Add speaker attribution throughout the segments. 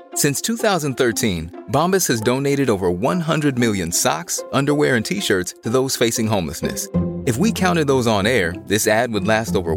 Speaker 1: Since 2013, Bombas has donated over 100 million socks, underwear, and T-shirts to those facing homelessness. If we counted those on air, this ad would last over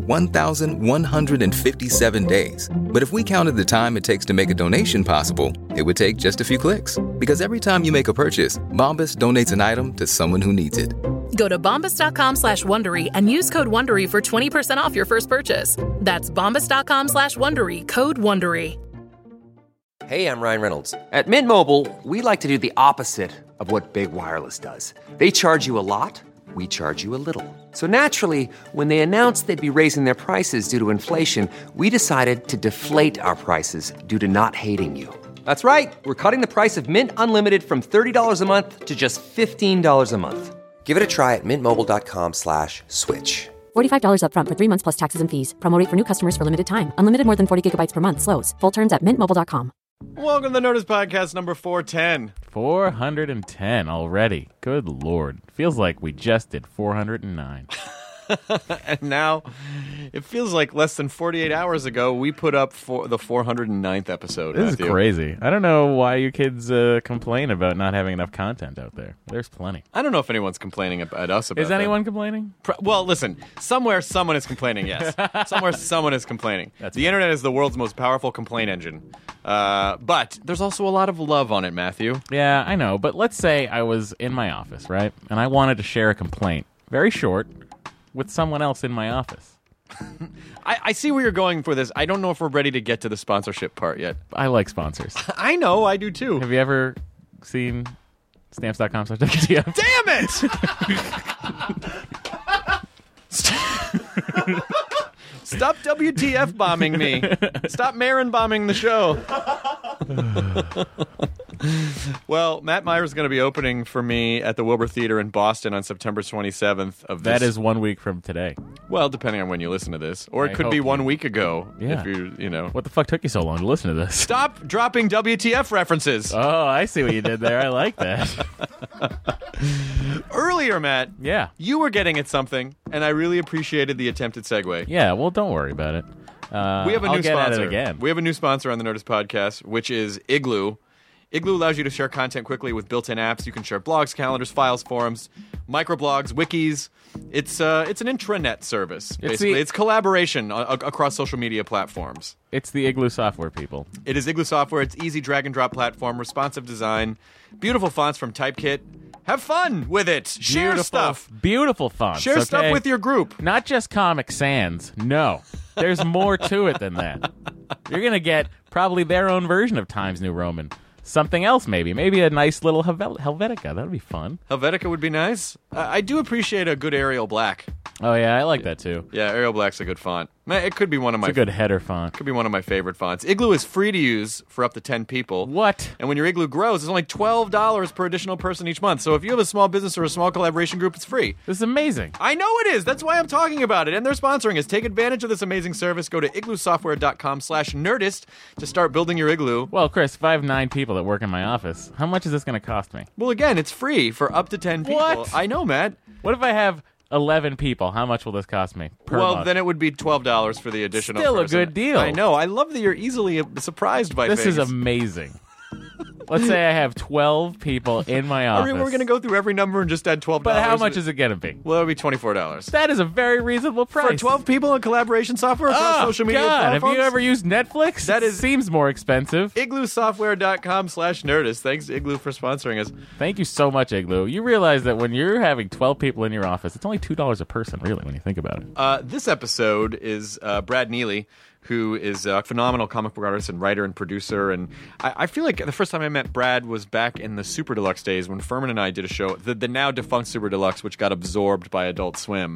Speaker 1: 1,157 days. But if we counted the time it takes to make a donation possible, it would take just a few clicks. Because every time you make a purchase, Bombas donates an item to someone who needs it.
Speaker 2: Go to bombas.com/Wondery and use code Wondery for 20% off your first purchase. That's bombas.com/Wondery, code Wondery.
Speaker 3: Hey, I'm Ryan Reynolds. At Mint Mobile, we like to do the opposite of what Big Wireless does. They charge you a lot, we charge you a little. So naturally, when they announced they'd be raising their prices due to inflation, we decided to deflate our prices due to not hating you. That's right. We're cutting the price of Mint Unlimited from $30 a month to just $15 a month. Give it a try at mintmobile.com/switch.
Speaker 4: $45 up front for 3 months plus taxes and fees. Promo rate for new customers for limited time. Unlimited more than 40 gigabytes per month. Slows full terms at mintmobile.com.
Speaker 5: Welcome to the Nerdist Podcast number 410.
Speaker 6: 410 already. Good Lord. Feels like we just did 409.
Speaker 5: And now, it feels like less than 48 hours ago, we put up for the 409th episode.
Speaker 6: This is crazy. I don't know why you kids complain about not having enough content out there. There's plenty.
Speaker 5: I don't know if anyone's complaining at us about
Speaker 6: Is anyone complaining?
Speaker 5: Well, listen. Somewhere, someone is complaining, yes. Somewhere, someone is complaining. The internet is the world's most powerful complaint engine. But there's also a lot of love on it, Matthew.
Speaker 6: Yeah, I know. But let's say I was in my office, right? And I wanted to share a complaint. Very short. With someone else in my office.
Speaker 5: I see where you're going for this. I don't know if we're ready to get to the sponsorship part yet.
Speaker 6: I like sponsors.
Speaker 5: I know, I do too.
Speaker 6: Have you ever seen stamps.com/WTF?
Speaker 5: Damn it! Stop WTF bombing me. Stop Marin bombing the show. Well, Matt Meyer's going to be opening for me at the Wilbur Theater in Boston on September 27th of this.
Speaker 6: That is 1 week from today.
Speaker 5: Well, depending on when you listen to this. Or it could be 1 week ago.
Speaker 6: Yeah.
Speaker 5: If you know.
Speaker 6: What the fuck took you so long to listen to this?
Speaker 5: Stop dropping WTF references.
Speaker 6: Oh, I see what you did there. I like that.
Speaker 5: Earlier, Matt.
Speaker 6: Yeah.
Speaker 5: You were getting at something, and I really appreciated the attempted segue.
Speaker 6: Yeah, well, don't worry about it.
Speaker 5: We have a
Speaker 6: I'll
Speaker 5: new
Speaker 6: get
Speaker 5: sponsor.
Speaker 6: at it again.
Speaker 5: We have a new sponsor on the Nerdist Podcast, which is Igloo. Igloo allows you to share content quickly with built-in apps. You can share blogs, calendars, files, forums, microblogs, wikis. It's an intranet service, basically. It's collaboration across social media platforms.
Speaker 6: It's the Igloo software, people.
Speaker 5: It is Igloo software. It's easy drag-and-drop platform, responsive design, beautiful fonts from Typekit. Have fun with it. Share stuff.
Speaker 6: Beautiful fonts.
Speaker 5: Share stuff with your group.
Speaker 6: Not just Comic Sans. No. There's more to it than that. You're going to get probably their own version of Times New Roman. Something else, maybe. Maybe a nice little Helvetica. That would be fun.
Speaker 5: Helvetica would be nice. I do appreciate a good Arial Black.
Speaker 6: Oh, yeah, I like that, too.
Speaker 5: Yeah, Arial Black's a good font. It could be one of my...
Speaker 6: It's a good header font.
Speaker 5: Could be one of my favorite fonts. Igloo is free to use for up to 10 people.
Speaker 6: What?
Speaker 5: And when your Igloo grows, it's only $12 per additional person each month. So if you have a small business or a small collaboration group, it's free.
Speaker 6: This is amazing.
Speaker 5: I know it is. That's why I'm talking about it. And they're sponsoring us. Take advantage of this amazing service. Go to igloosoftware.com/nerdist to start building your Igloo.
Speaker 6: Well, Chris, if I have 9 people that work in my office, how much is this going to cost me?
Speaker 5: Well, again, it's free for up to 10 people.
Speaker 6: What?
Speaker 5: I know, Matt.
Speaker 6: What if I have 11 people? How much will this cost me per month?
Speaker 5: Then it would be $12 for the additional
Speaker 6: Still
Speaker 5: person.
Speaker 6: a good deal.
Speaker 5: I know. I love that you're easily surprised by
Speaker 6: this
Speaker 5: things.
Speaker 6: Is amazing. Let's say I have 12 people in my office.
Speaker 5: We're going to go through every number and just add $12.
Speaker 6: But how much is it going to be?
Speaker 5: Well, it would be $24.
Speaker 6: That is a very reasonable price.
Speaker 5: For 12 people in collaboration software across social media platforms?
Speaker 6: Have you ever used Netflix? Seems more expensive.
Speaker 5: igloosoftware.com/nerdist. Thanks to Igloo for sponsoring us.
Speaker 6: Thank you so much, Igloo. You realize that when you're having 12 people in your office, it's only $2 a person, really, when you think about it.
Speaker 5: This episode is Brad Neely, who is a phenomenal comic book artist and writer and producer. And I feel like the first time I met Brad was back in the Super Deluxe days when Furman and I did a show, the now defunct Super Deluxe, which got absorbed by Adult Swim.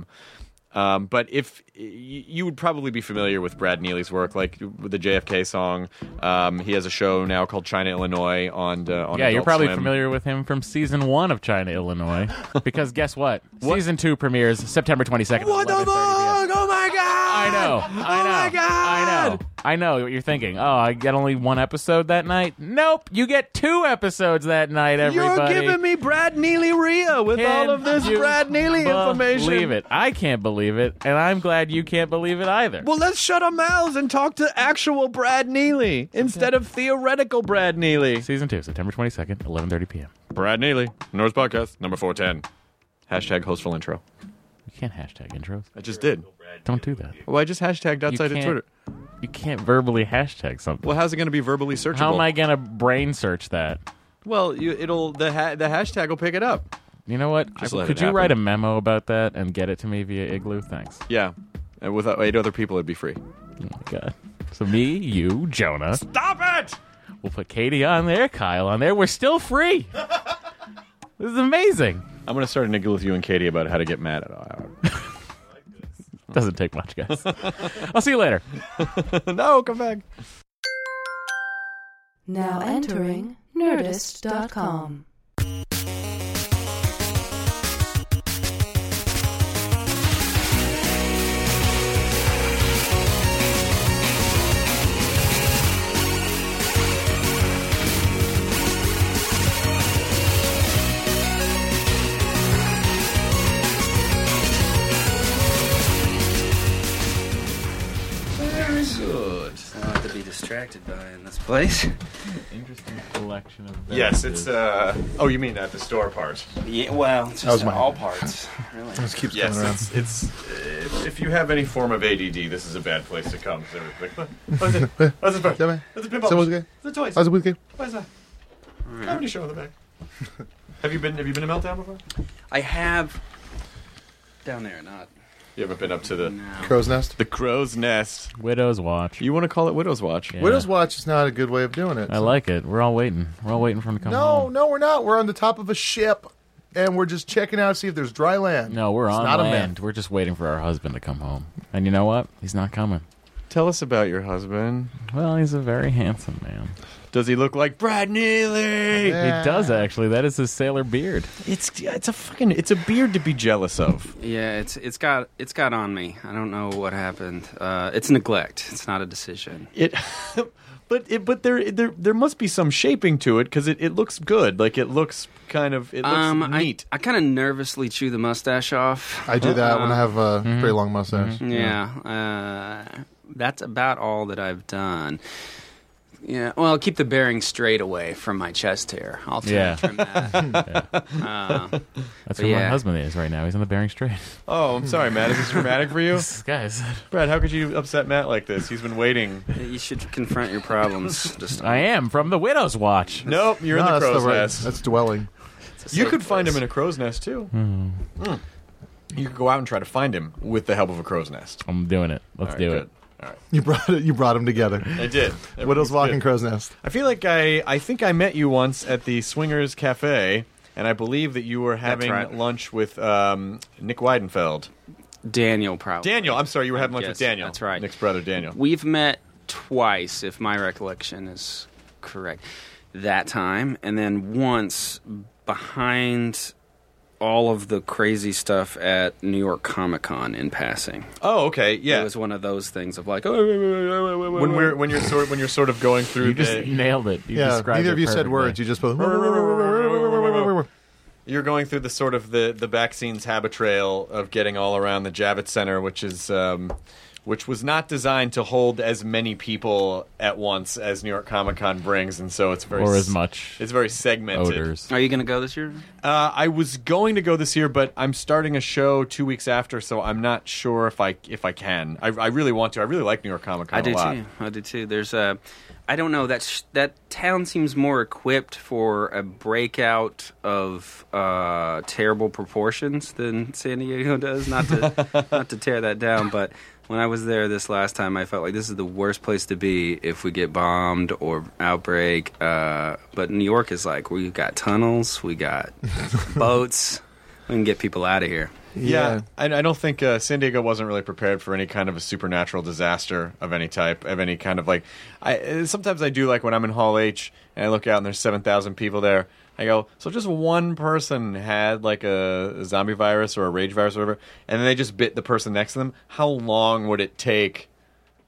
Speaker 5: But if you would probably be familiar with Brad Neely's work, like with the JFK song. He has a show now called China, Illinois on
Speaker 6: Yeah,
Speaker 5: Adult
Speaker 6: you're probably
Speaker 5: Swim.
Speaker 6: familiar with him from season 1 of China, Illinois. Because guess what? Season 2 premieres September 22nd.
Speaker 5: What the fuck? Oh my god!
Speaker 6: I know. I know what you're thinking. Oh, I get only one episode that night? Nope, you get 2 episodes that night, everybody.
Speaker 5: You're giving me Brad Neely-Rhea with all of this Brad Neely information.
Speaker 6: Believe it. I can't believe it, and I'm glad you can't believe it either.
Speaker 5: Well, let's shut our mouths and talk to actual Brad Neely instead of theoretical Brad Neely.
Speaker 6: Season 2, September 22nd, 11:30 p.m.
Speaker 5: Brad Neely, Norris Podcast, number 410. Hashtag hostful intro.
Speaker 6: You can't hashtag intros.
Speaker 5: I just did.
Speaker 6: Don't do that.
Speaker 5: Well, I just hashtagged outside of Twitter.
Speaker 6: You can't verbally hashtag something.
Speaker 5: Well, how's it going to be verbally searchable?
Speaker 6: How am I going to brain search that?
Speaker 5: Well, the hashtag will pick it up.
Speaker 6: You know what? Could you write a memo about that and get it to me via Igloo? Thanks.
Speaker 5: Yeah. And with 8 other people, it'd be free.
Speaker 6: Oh, my God. So me, you, Jonah.
Speaker 5: Stop it!
Speaker 6: We'll put Katie on there, Kyle on there. We're still free. This is amazing.
Speaker 5: I'm going to start an Igloo with you and Katie about how to get mad at
Speaker 6: Doesn't take much, guys. I'll see you later.
Speaker 5: No, come back.
Speaker 7: Now entering Nerdist.com.
Speaker 8: Distracted by in this place.
Speaker 6: Interesting collection of
Speaker 5: Yes, it's oh, you mean at the store part?
Speaker 8: Yeah, well, it's just all parts. Really.
Speaker 9: It just keeps
Speaker 5: Yes,
Speaker 9: coming around.
Speaker 5: it's if you have any form of ADD, this is a bad place to come. What is it? What's this part?
Speaker 9: Yeah, man.
Speaker 5: It's a pinball.
Speaker 9: So what's the game?
Speaker 5: It's a toys.
Speaker 9: How's the week game?
Speaker 5: What is that? Comedy show in the back. Have you been to Meltdown before?
Speaker 8: I have down there, not.
Speaker 5: You haven't been up to the
Speaker 9: Crow's Nest?
Speaker 5: The Crow's Nest.
Speaker 6: Widow's Watch.
Speaker 5: You want to call it Widow's Watch?
Speaker 6: Yeah.
Speaker 9: Widow's Watch is not a good way of doing it.
Speaker 6: I like it. We're all waiting. We're all waiting for him to come home.
Speaker 9: No, we're not. We're on the top of a ship, and we're just checking out to see if there's dry land.
Speaker 6: No, we're
Speaker 9: It's
Speaker 6: on
Speaker 9: not
Speaker 6: land.
Speaker 9: a myth.
Speaker 6: We're just waiting for our husband to come home. And you know what? He's not coming.
Speaker 5: Tell us about your husband.
Speaker 6: Well, he's a very handsome man.
Speaker 5: Does he look like Brad Neely?
Speaker 9: Yeah.
Speaker 6: He does, actually. That is his sailor beard.
Speaker 5: It's a beard to be jealous of.
Speaker 8: Yeah, it's got on me. I don't know what happened. It's neglect. It's not a decision.
Speaker 5: But there must be some shaping to it because it looks good. Like it looks neat.
Speaker 8: I kind of nervously chew the mustache off.
Speaker 9: I do that when I have a pretty long mustache.
Speaker 8: Yeah, that's about all that I've done. Yeah, well, keep the bearing straight away from my chest hair. I'll trim that.
Speaker 6: That's where my husband is right now. He's on the Bering Strait.
Speaker 5: Oh, I'm sorry, Matt. Is this dramatic for you?
Speaker 6: Guys.
Speaker 5: Brad, how could you upset Matt like this? He's been waiting.
Speaker 8: You should confront your problems.
Speaker 6: I am from the Widow's Watch.
Speaker 5: Nope, you're in the Crow's
Speaker 9: right.
Speaker 5: Nest.
Speaker 9: That's dwelling.
Speaker 5: You could find him in a crow's nest, too. You could go out and try to find him with the help of a crow's nest.
Speaker 6: I'm doing it. Let's do it.
Speaker 5: All right.
Speaker 9: You brought them together.
Speaker 5: I did.
Speaker 9: Widow's Walk and Crow's Nest.
Speaker 5: I feel like I think I met you once at the Swingers Cafe, and I believe that you were having lunch with Nick Weidenfeld.
Speaker 8: Daniel, probably.
Speaker 5: Daniel, I'm sorry, you were having lunch with Daniel.
Speaker 8: That's right.
Speaker 5: Nick's brother, Daniel.
Speaker 8: We've met twice, if my recollection is correct, that time, and then once behind all of the crazy stuff at New York Comic Con in passing.
Speaker 5: Oh, okay, yeah.
Speaker 8: It was one of those things of like,
Speaker 5: when you're sort of going through.
Speaker 6: You just nailed it. You described
Speaker 9: neither
Speaker 6: it
Speaker 9: of you said
Speaker 6: perfectly.
Speaker 9: words. You just both.
Speaker 5: You're going through the sort of the back scenes habit trail of getting all around the Javits Center, which was not designed to hold as many people at once as New York Comic Con brings, and so it's very
Speaker 6: as much.
Speaker 5: It's very segmented.
Speaker 6: Odors.
Speaker 8: Are you going to go this year?
Speaker 5: I was going to go this year, but I'm starting a show 2 weeks after, so I'm not sure if I can. I really want to. I really like New York Comic Con a lot.
Speaker 8: I do too. There's I don't know. That town seems more equipped for a breakout of terrible proportions than San Diego does. Not to tear that down, but when I was there this last time, I felt like this is the worst place to be if we get bombed or outbreak. But New York is like, we got tunnels, we got boats, we can get people out of here.
Speaker 5: Yeah, I don't think San Diego wasn't really prepared for any kind of a supernatural disaster of any type, of any kind of like. Sometimes I do like when I'm in Hall H and I look out and there's 7,000 people there. I go, so just one person had like a zombie virus or a rage virus or whatever, and then they just bit the person next to them. How long would it take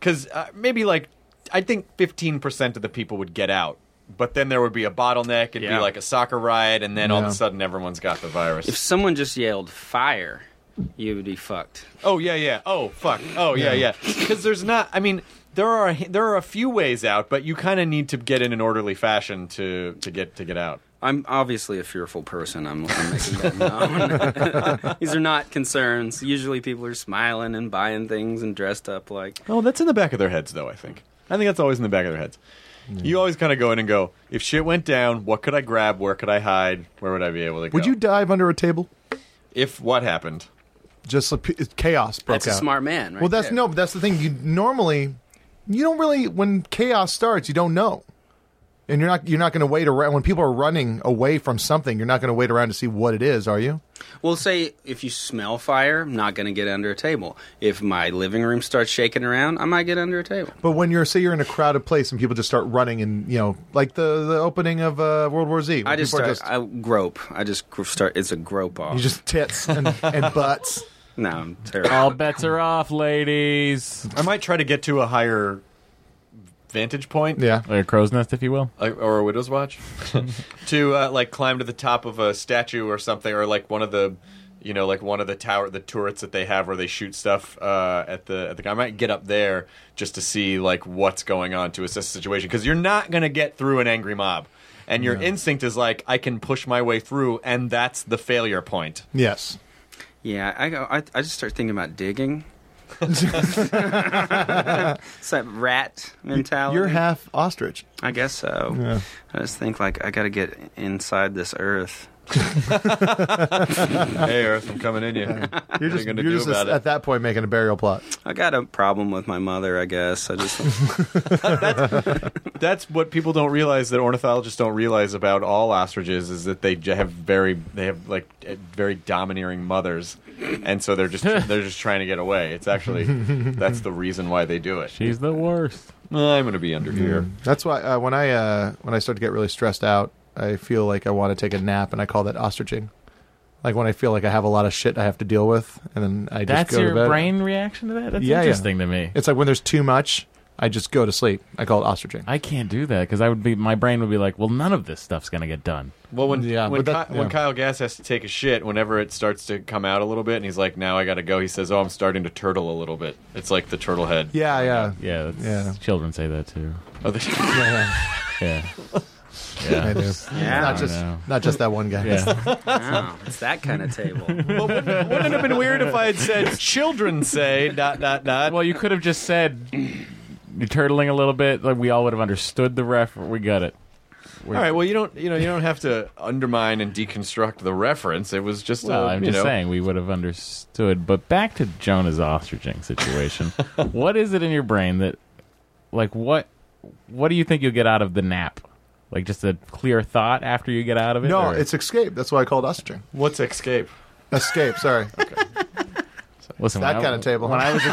Speaker 5: because maybe like I think 15% of the people would get out. But then there would be a bottleneck. It'd be like a soccer riot, and then all of a sudden everyone's got the virus.
Speaker 8: If someone just yelled fire, you would be fucked.
Speaker 5: Oh yeah. Oh fuck. Oh yeah. Because there's not. I mean, there are a few ways out, but you kind of need to get in an orderly fashion to get out.
Speaker 8: I'm obviously a fearful person. I'm making that known. These are not concerns. Usually people are smiling and buying things and dressed up like...
Speaker 5: Oh, that's in the back of their heads, though, I think that's always in the back of their heads. You always kind of go in and go, if shit went down, what could I grab? Where could I hide? Where would I be able to go?
Speaker 9: Would you dive under a table?
Speaker 5: If what happened?
Speaker 9: Just chaos broke out.
Speaker 8: That's a smart man, right?
Speaker 9: Well, that's
Speaker 8: there.
Speaker 9: no, but that's the thing. You don't really, when chaos starts, you don't know. And you're not going to wait around. When people are running away from something, you're not going to wait around to see what it is, are you?
Speaker 8: Well, say if you smell fire, I'm not going to get under a table. If my living room starts shaking around, I might get under a table.
Speaker 9: But when you're in a crowded place and people just start running and, like the opening of World War Z.
Speaker 8: I grope. It's a grope off.
Speaker 9: You just tits and butts.
Speaker 8: No, I'm terrible.
Speaker 6: All bets are off, ladies.
Speaker 5: I might try to get to a higher vantage point.
Speaker 9: Yeah.
Speaker 6: Like a crow's nest, if you will.
Speaker 5: Or a widow's watch. To climb to the top of a statue or something, or like one of the the turrets that they have where they shoot stuff at the I might get up there just to see like what's going on to assess the situation, because you're not going to get through an angry mob. And your instinct is like, I can push my way through, and that's the failure point.
Speaker 9: Yes.
Speaker 8: Yeah, I just start thinking about digging. It's that rat mentality.
Speaker 9: You're half ostrich.
Speaker 8: I guess so.
Speaker 9: Yeah.
Speaker 8: I just think like I got to get inside this earth.
Speaker 5: Hey, Earth, I'm coming in you.
Speaker 9: You're just at that point making a burial plot.
Speaker 8: I got a problem with my mother, I guess.
Speaker 5: That's what people don't realize, that ornithologists don't realize about all ostriches, is that they have very domineering mothers, and so they're just trying to get away. It's actually that's the reason why they do it.
Speaker 6: She's the worst.
Speaker 5: I'm going to be under here.
Speaker 9: That's why when I start to get really stressed out, I feel like I want to take a nap, and I call that ostriching. Like when I feel like I have a lot of shit I have to deal with, and then I just go to bed.
Speaker 6: That's your brain reaction to that? That's interesting to me.
Speaker 9: It's like when there's too much, I just go to sleep. I call it ostriching.
Speaker 6: I can't do that because my brain would be like, well, none of this stuff's going to get done.
Speaker 5: Well, when Kyle Gass has to take a shit, whenever it starts to come out a little bit, and he's like, now I got to go, he says, oh, I'm starting to turtle a little bit. It's like the turtle head.
Speaker 6: Yeah, children say that too.
Speaker 5: Oh,
Speaker 6: yeah.
Speaker 9: Yeah, I do.
Speaker 8: Yeah.
Speaker 9: Not just that one guy.
Speaker 6: Yeah.
Speaker 8: Wow, it's that kind of table.
Speaker 5: Well, wouldn't it have been weird if I had said, children say ...
Speaker 6: Well, you could have just said, you're turtling a little bit. Like we all would have understood the reference. We got it.
Speaker 5: All right. Well, you don't have to undermine and deconstruct the reference. It was just.
Speaker 6: I'm just saying we would have understood. But back to Jonah's ostriching situation. What is it in your brain that, like, what do you think you'll get out of the nap? Like just a clear thought after you get out of it?
Speaker 9: No, it's escape. That's why I call it ostriching.
Speaker 5: What's escape?
Speaker 9: Escape. Sorry.
Speaker 5: Okay.
Speaker 6: Listen,
Speaker 9: that kind of table.
Speaker 6: When I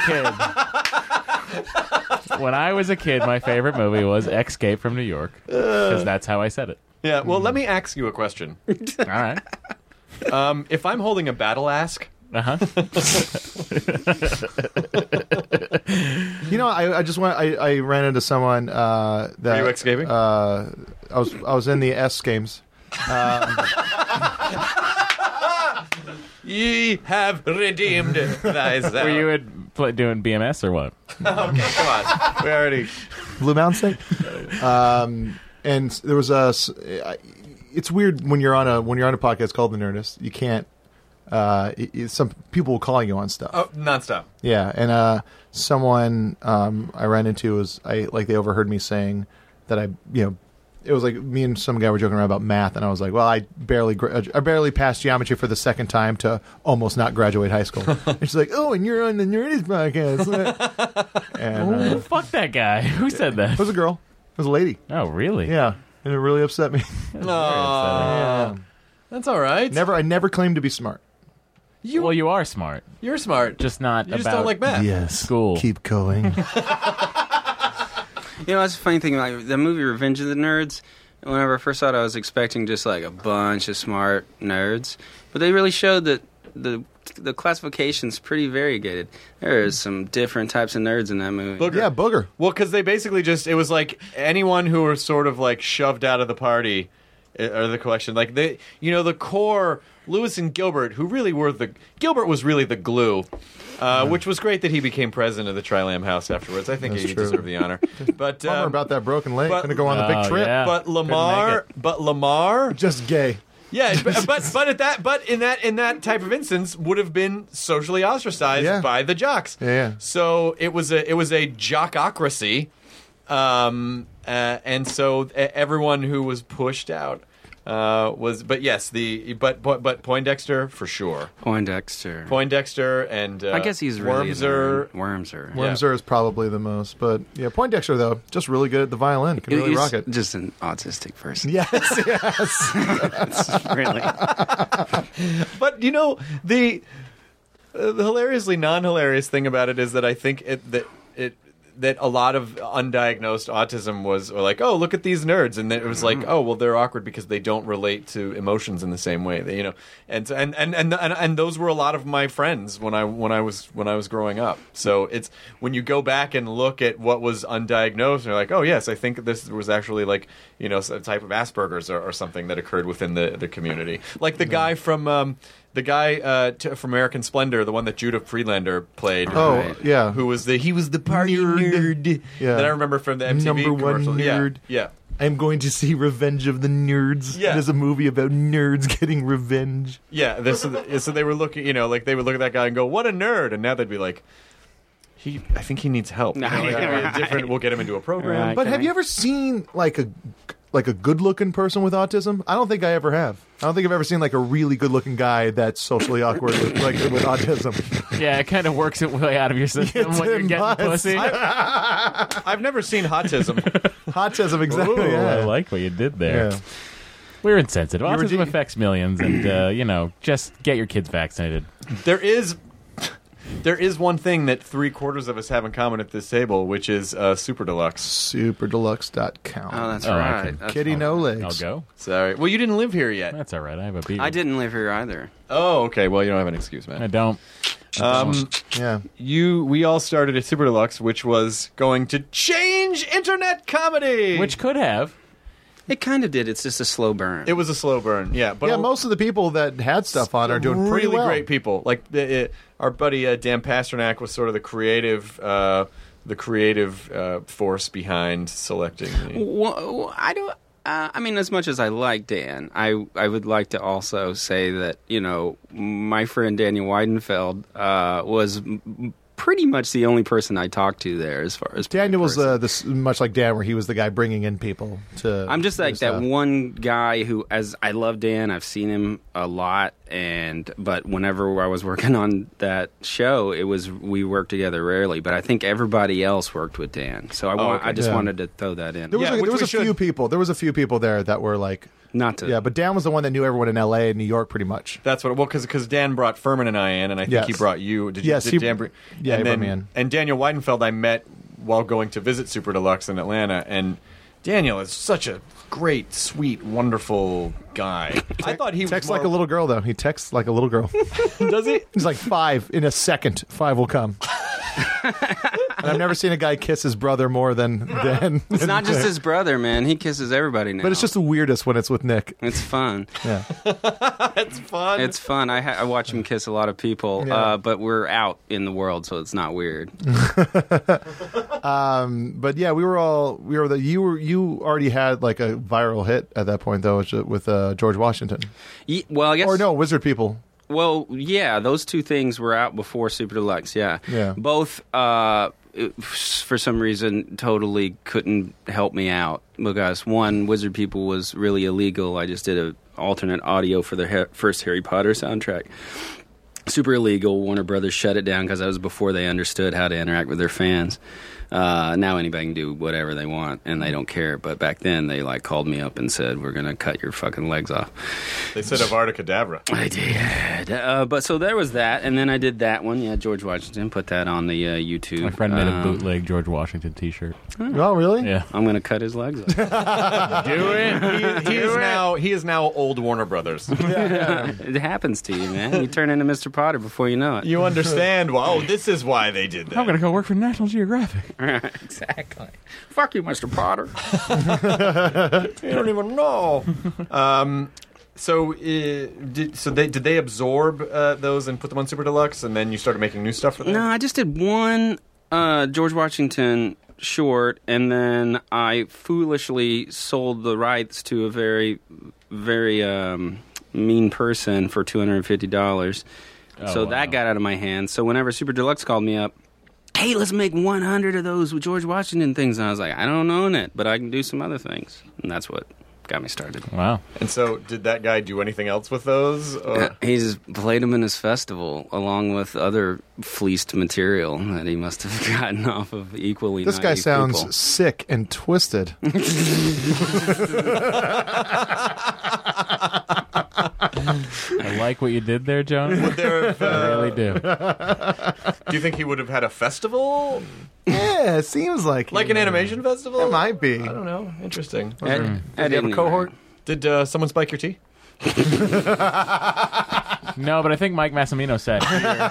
Speaker 6: was a kid, my favorite movie was Escape from New York, because that's how I said it.
Speaker 5: Yeah. Well, let me ask you a question.
Speaker 6: All right.
Speaker 5: If I'm holding a battle ask.
Speaker 6: Uh-huh.
Speaker 9: I ran into someone that.
Speaker 5: Are you escaping?
Speaker 9: I was in the S games.
Speaker 5: Ye have redeemed thyself.
Speaker 6: Were you doing BMS or what?
Speaker 5: Okay, come on. We already
Speaker 9: Blue Mountain State. And there was it's weird when you're on a podcast called The Nerdist. You can't. Some people will call you on stuff.
Speaker 5: Oh, nonstop.
Speaker 9: Yeah, and someone I ran into they overheard me saying that it was like me and some guy were joking around about math, and I was like, well, I barely passed geometry for the second time to almost not graduate high school. And she's like, oh, and you're on the Nerdist podcast. And
Speaker 6: fuck that guy. Who said that?
Speaker 9: it was a girl. It was a lady.
Speaker 6: Oh, really?
Speaker 9: Yeah, and it really upset me.
Speaker 5: Yeah. That's all right.
Speaker 9: I never claimed to be smart.
Speaker 6: Well, you are smart.
Speaker 5: You're smart.
Speaker 6: Just not
Speaker 5: You
Speaker 6: about
Speaker 5: just don't like math.
Speaker 9: Yes.
Speaker 6: School.
Speaker 9: Keep going.
Speaker 8: That's the funny thing. Like the movie Revenge of the Nerds. Whenever I first saw it, I was expecting just like a bunch of smart nerds, but they really showed that the the classification's pretty variegated. There's some different types of nerds in that movie.
Speaker 5: Booger.
Speaker 9: Yeah, Booger.
Speaker 5: Well, because they basically it was like anyone who were sort of like shoved out of the party or the collection. Like the core, Lewis and Gilbert, who really were Gilbert was really the glue. Which was great that he became president of the Tri-Lamb House afterwards. I think he deserved the honor. But
Speaker 9: Bummer about that broken leg.
Speaker 5: but-
Speaker 9: Going to go on the big trip.
Speaker 6: yeah.
Speaker 5: But Lamar,
Speaker 9: Just gay.
Speaker 5: yeah, but in that type of instance would have been socially ostracized
Speaker 9: Yeah.
Speaker 5: by the jocks.
Speaker 9: Yeah.
Speaker 5: So it was a jockocracy, and so everyone who was pushed out was. But yes, but Poindexter for sure. Poindexter and
Speaker 8: I guess he's really
Speaker 5: Wormser.
Speaker 8: Wormser.
Speaker 9: Wormser is probably the most, but yeah, Poindexter though, just really good at the violin. Can really
Speaker 8: He's
Speaker 9: rock it.
Speaker 8: just an autistic person.
Speaker 9: Yes, yes.
Speaker 8: Really.
Speaker 5: But the hilariously non-hilarious thing about it is that I think that a lot of undiagnosed autism was like, oh, look at these nerds, and then it was like, oh, well, they're awkward because they don't relate to emotions in the same way. And those were a lot of my friends when I was growing up. So it's when you go back and look at what was undiagnosed, and you're like, oh yes, I think this was actually like a type of Asperger's or something that occurred within the community, like the guy from. The guy from American Splendor, the one that Judah Friedlander played.
Speaker 9: Oh,
Speaker 8: Right.
Speaker 9: yeah.
Speaker 5: He was the party nerd.
Speaker 9: Yeah.
Speaker 5: That I remember from the MTV
Speaker 9: Number one
Speaker 5: commercial.
Speaker 9: nerd.
Speaker 5: Yeah.
Speaker 9: I'm going to see Revenge of the Nerds.
Speaker 5: Yeah.
Speaker 9: It is a movie about nerds getting revenge.
Speaker 5: Yeah. So they were looking, like they would look at that guy and go, "What a nerd!" And now they'd be like, I think he needs help. We'll get him into a program.
Speaker 6: Right.
Speaker 9: But have you ever seen like a good-looking person with autism? I don't think I ever have. I don't think I've ever seen like a really good-looking guy that's socially awkward with autism.
Speaker 6: Yeah, it kind of works its way out of your system when you're
Speaker 9: it
Speaker 6: getting
Speaker 9: must.
Speaker 6: pussy.
Speaker 5: I've never seen Hotism.
Speaker 9: Autism, exactly.
Speaker 6: Ooh,
Speaker 9: yeah.
Speaker 6: I like what you did there.
Speaker 9: Yeah.
Speaker 6: We're insensitive.
Speaker 9: were
Speaker 6: Autism
Speaker 9: de-
Speaker 6: affects millions, and just get your kids vaccinated.
Speaker 5: There is one thing that 3/4 of us have in common at this table, which is Super Deluxe.
Speaker 9: Superdeluxe.com.
Speaker 8: Oh, that's
Speaker 6: Oh,
Speaker 8: right.
Speaker 6: okay.
Speaker 8: That's
Speaker 9: Kitty
Speaker 8: fun.
Speaker 9: no legs.
Speaker 6: I'll go.
Speaker 5: Sorry. Well, you didn't live here yet.
Speaker 6: That's all right. I have a beaver.
Speaker 8: I didn't live here either.
Speaker 5: Oh, okay. Well, you don't have an excuse, man.
Speaker 6: I don't.
Speaker 9: Yeah.
Speaker 5: We all started at Super Deluxe, which was going to change internet comedy.
Speaker 6: Which could have.
Speaker 8: It kind of did. It's just a slow burn.
Speaker 5: it was a slow burn, yeah. But
Speaker 9: Yeah, most of the people that had stuff on are doing pretty
Speaker 5: really
Speaker 9: well.
Speaker 5: great people. Like our buddy Dan Pasternak was sort of the creative force behind selecting me.
Speaker 8: Well, I don't. I mean, as much as I like Dan, I would like to also say that my friend Daniel Weidenfeld was pretty much the only person I talked to there as far as
Speaker 9: Daniel was
Speaker 8: person.
Speaker 9: much like Dan, where he was the guy bringing in people to.
Speaker 8: I'm just
Speaker 9: do
Speaker 8: like that
Speaker 9: stuff.
Speaker 8: one guy who, as I love Dan, I've seen him a lot, but whenever I was working on that show, we worked together rarely. But I think everybody else worked with Dan, so I just
Speaker 9: Yeah.
Speaker 8: wanted to throw that in.
Speaker 9: There was,
Speaker 5: Yeah,
Speaker 9: there
Speaker 5: which
Speaker 9: was
Speaker 5: we
Speaker 9: a
Speaker 5: should.
Speaker 9: few people. There was a few people there that were like.
Speaker 8: Not to.
Speaker 9: Yeah, but Dan was the one that knew everyone in L.A. and New York pretty much.
Speaker 5: That's what. Well, because Dan brought Furman and I in, and I think
Speaker 9: Yes.
Speaker 5: he brought you. Did
Speaker 9: Yes,
Speaker 5: did
Speaker 9: he-
Speaker 5: Dan bring?
Speaker 9: yeah,
Speaker 5: and
Speaker 9: he brought
Speaker 5: then
Speaker 9: me in.
Speaker 5: and Daniel Weidenfeld I met while going to visit Super Deluxe in Atlanta, and Daniel is such a great, sweet, wonderful guy. I thought he
Speaker 9: Texts
Speaker 5: was
Speaker 9: like a little girl, though. He texts like a little girl.
Speaker 5: Does he?
Speaker 9: He's like 5 in a second. 5 will come. And I've never seen a guy kiss his brother more than.
Speaker 8: It's not just his brother, man. He kisses everybody now.
Speaker 9: But it's just the weirdest when it's with Nick.
Speaker 8: It's fun.
Speaker 9: Yeah.
Speaker 5: It's fun.
Speaker 8: It's fun. I watch him kiss a lot of people,
Speaker 9: Yeah.
Speaker 8: but we're out in the world, so it's not weird.
Speaker 9: But yeah, you already had like a viral hit at that point though with George Washington.
Speaker 8: Well, I guess.
Speaker 9: Or no, Wizard People.
Speaker 8: Well, yeah, those two things were out before Super Deluxe. Yeah. Both, for some reason, totally couldn't help me out because one, Wizard People was really illegal. I just did an alternate audio for the first Harry Potter soundtrack. Super illegal. Warner Brothers shut it down because that was before they understood how to interact with their fans. Now anybody can do whatever they want, and they don't care. But back then, they called me up and said, "We're gonna cut your fucking legs off."
Speaker 5: They said Avada Kedavra.
Speaker 8: I did. But so there was that, and then I did that one. Yeah, George Washington. Put that on the YouTube.
Speaker 6: My friend made a bootleg George Washington T-shirt.
Speaker 9: Oh, really?
Speaker 6: Yeah.
Speaker 8: I'm gonna cut his legs off.
Speaker 6: Do it.
Speaker 5: He is now old Warner Brothers.
Speaker 8: It happens to you, man. You turn into Mr. Potter before you know it.
Speaker 5: You understand? Well, this is why they did that.
Speaker 6: I'm going to go work for National Geographic.
Speaker 8: Exactly. Fuck you, Mr. Potter.
Speaker 5: You don't even know. Did they absorb those and put them on Super Deluxe, and then you started making new stuff for them?
Speaker 8: No, I just did one George Washington short, and then I foolishly sold the rights to a very, very mean person for $250. So that got out of my hands. So whenever Super Deluxe called me up, hey, let's make 100 of those with George Washington things. And I was like, I don't own it, but I can do some other things. And that's what got me started.
Speaker 6: Wow.
Speaker 5: And so did that guy do anything else with those? Or?
Speaker 8: He's played them in his festival, along with other fleeced material that he must have gotten off of equally
Speaker 9: This guy
Speaker 8: naive
Speaker 9: sounds
Speaker 8: people.
Speaker 9: sick and twisted.
Speaker 6: I like what you did there, Jonah.
Speaker 5: Would there have,
Speaker 6: I really do.
Speaker 5: do you think he would have had a festival?
Speaker 9: Yeah, it seems like
Speaker 5: Like an animation festival?
Speaker 9: It might be.
Speaker 5: I don't know. Interesting.
Speaker 8: At
Speaker 9: Did you have a
Speaker 8: any
Speaker 9: cohort?
Speaker 8: rate.
Speaker 5: Did someone spike your tea?
Speaker 6: No, but I think Mike Massimino said.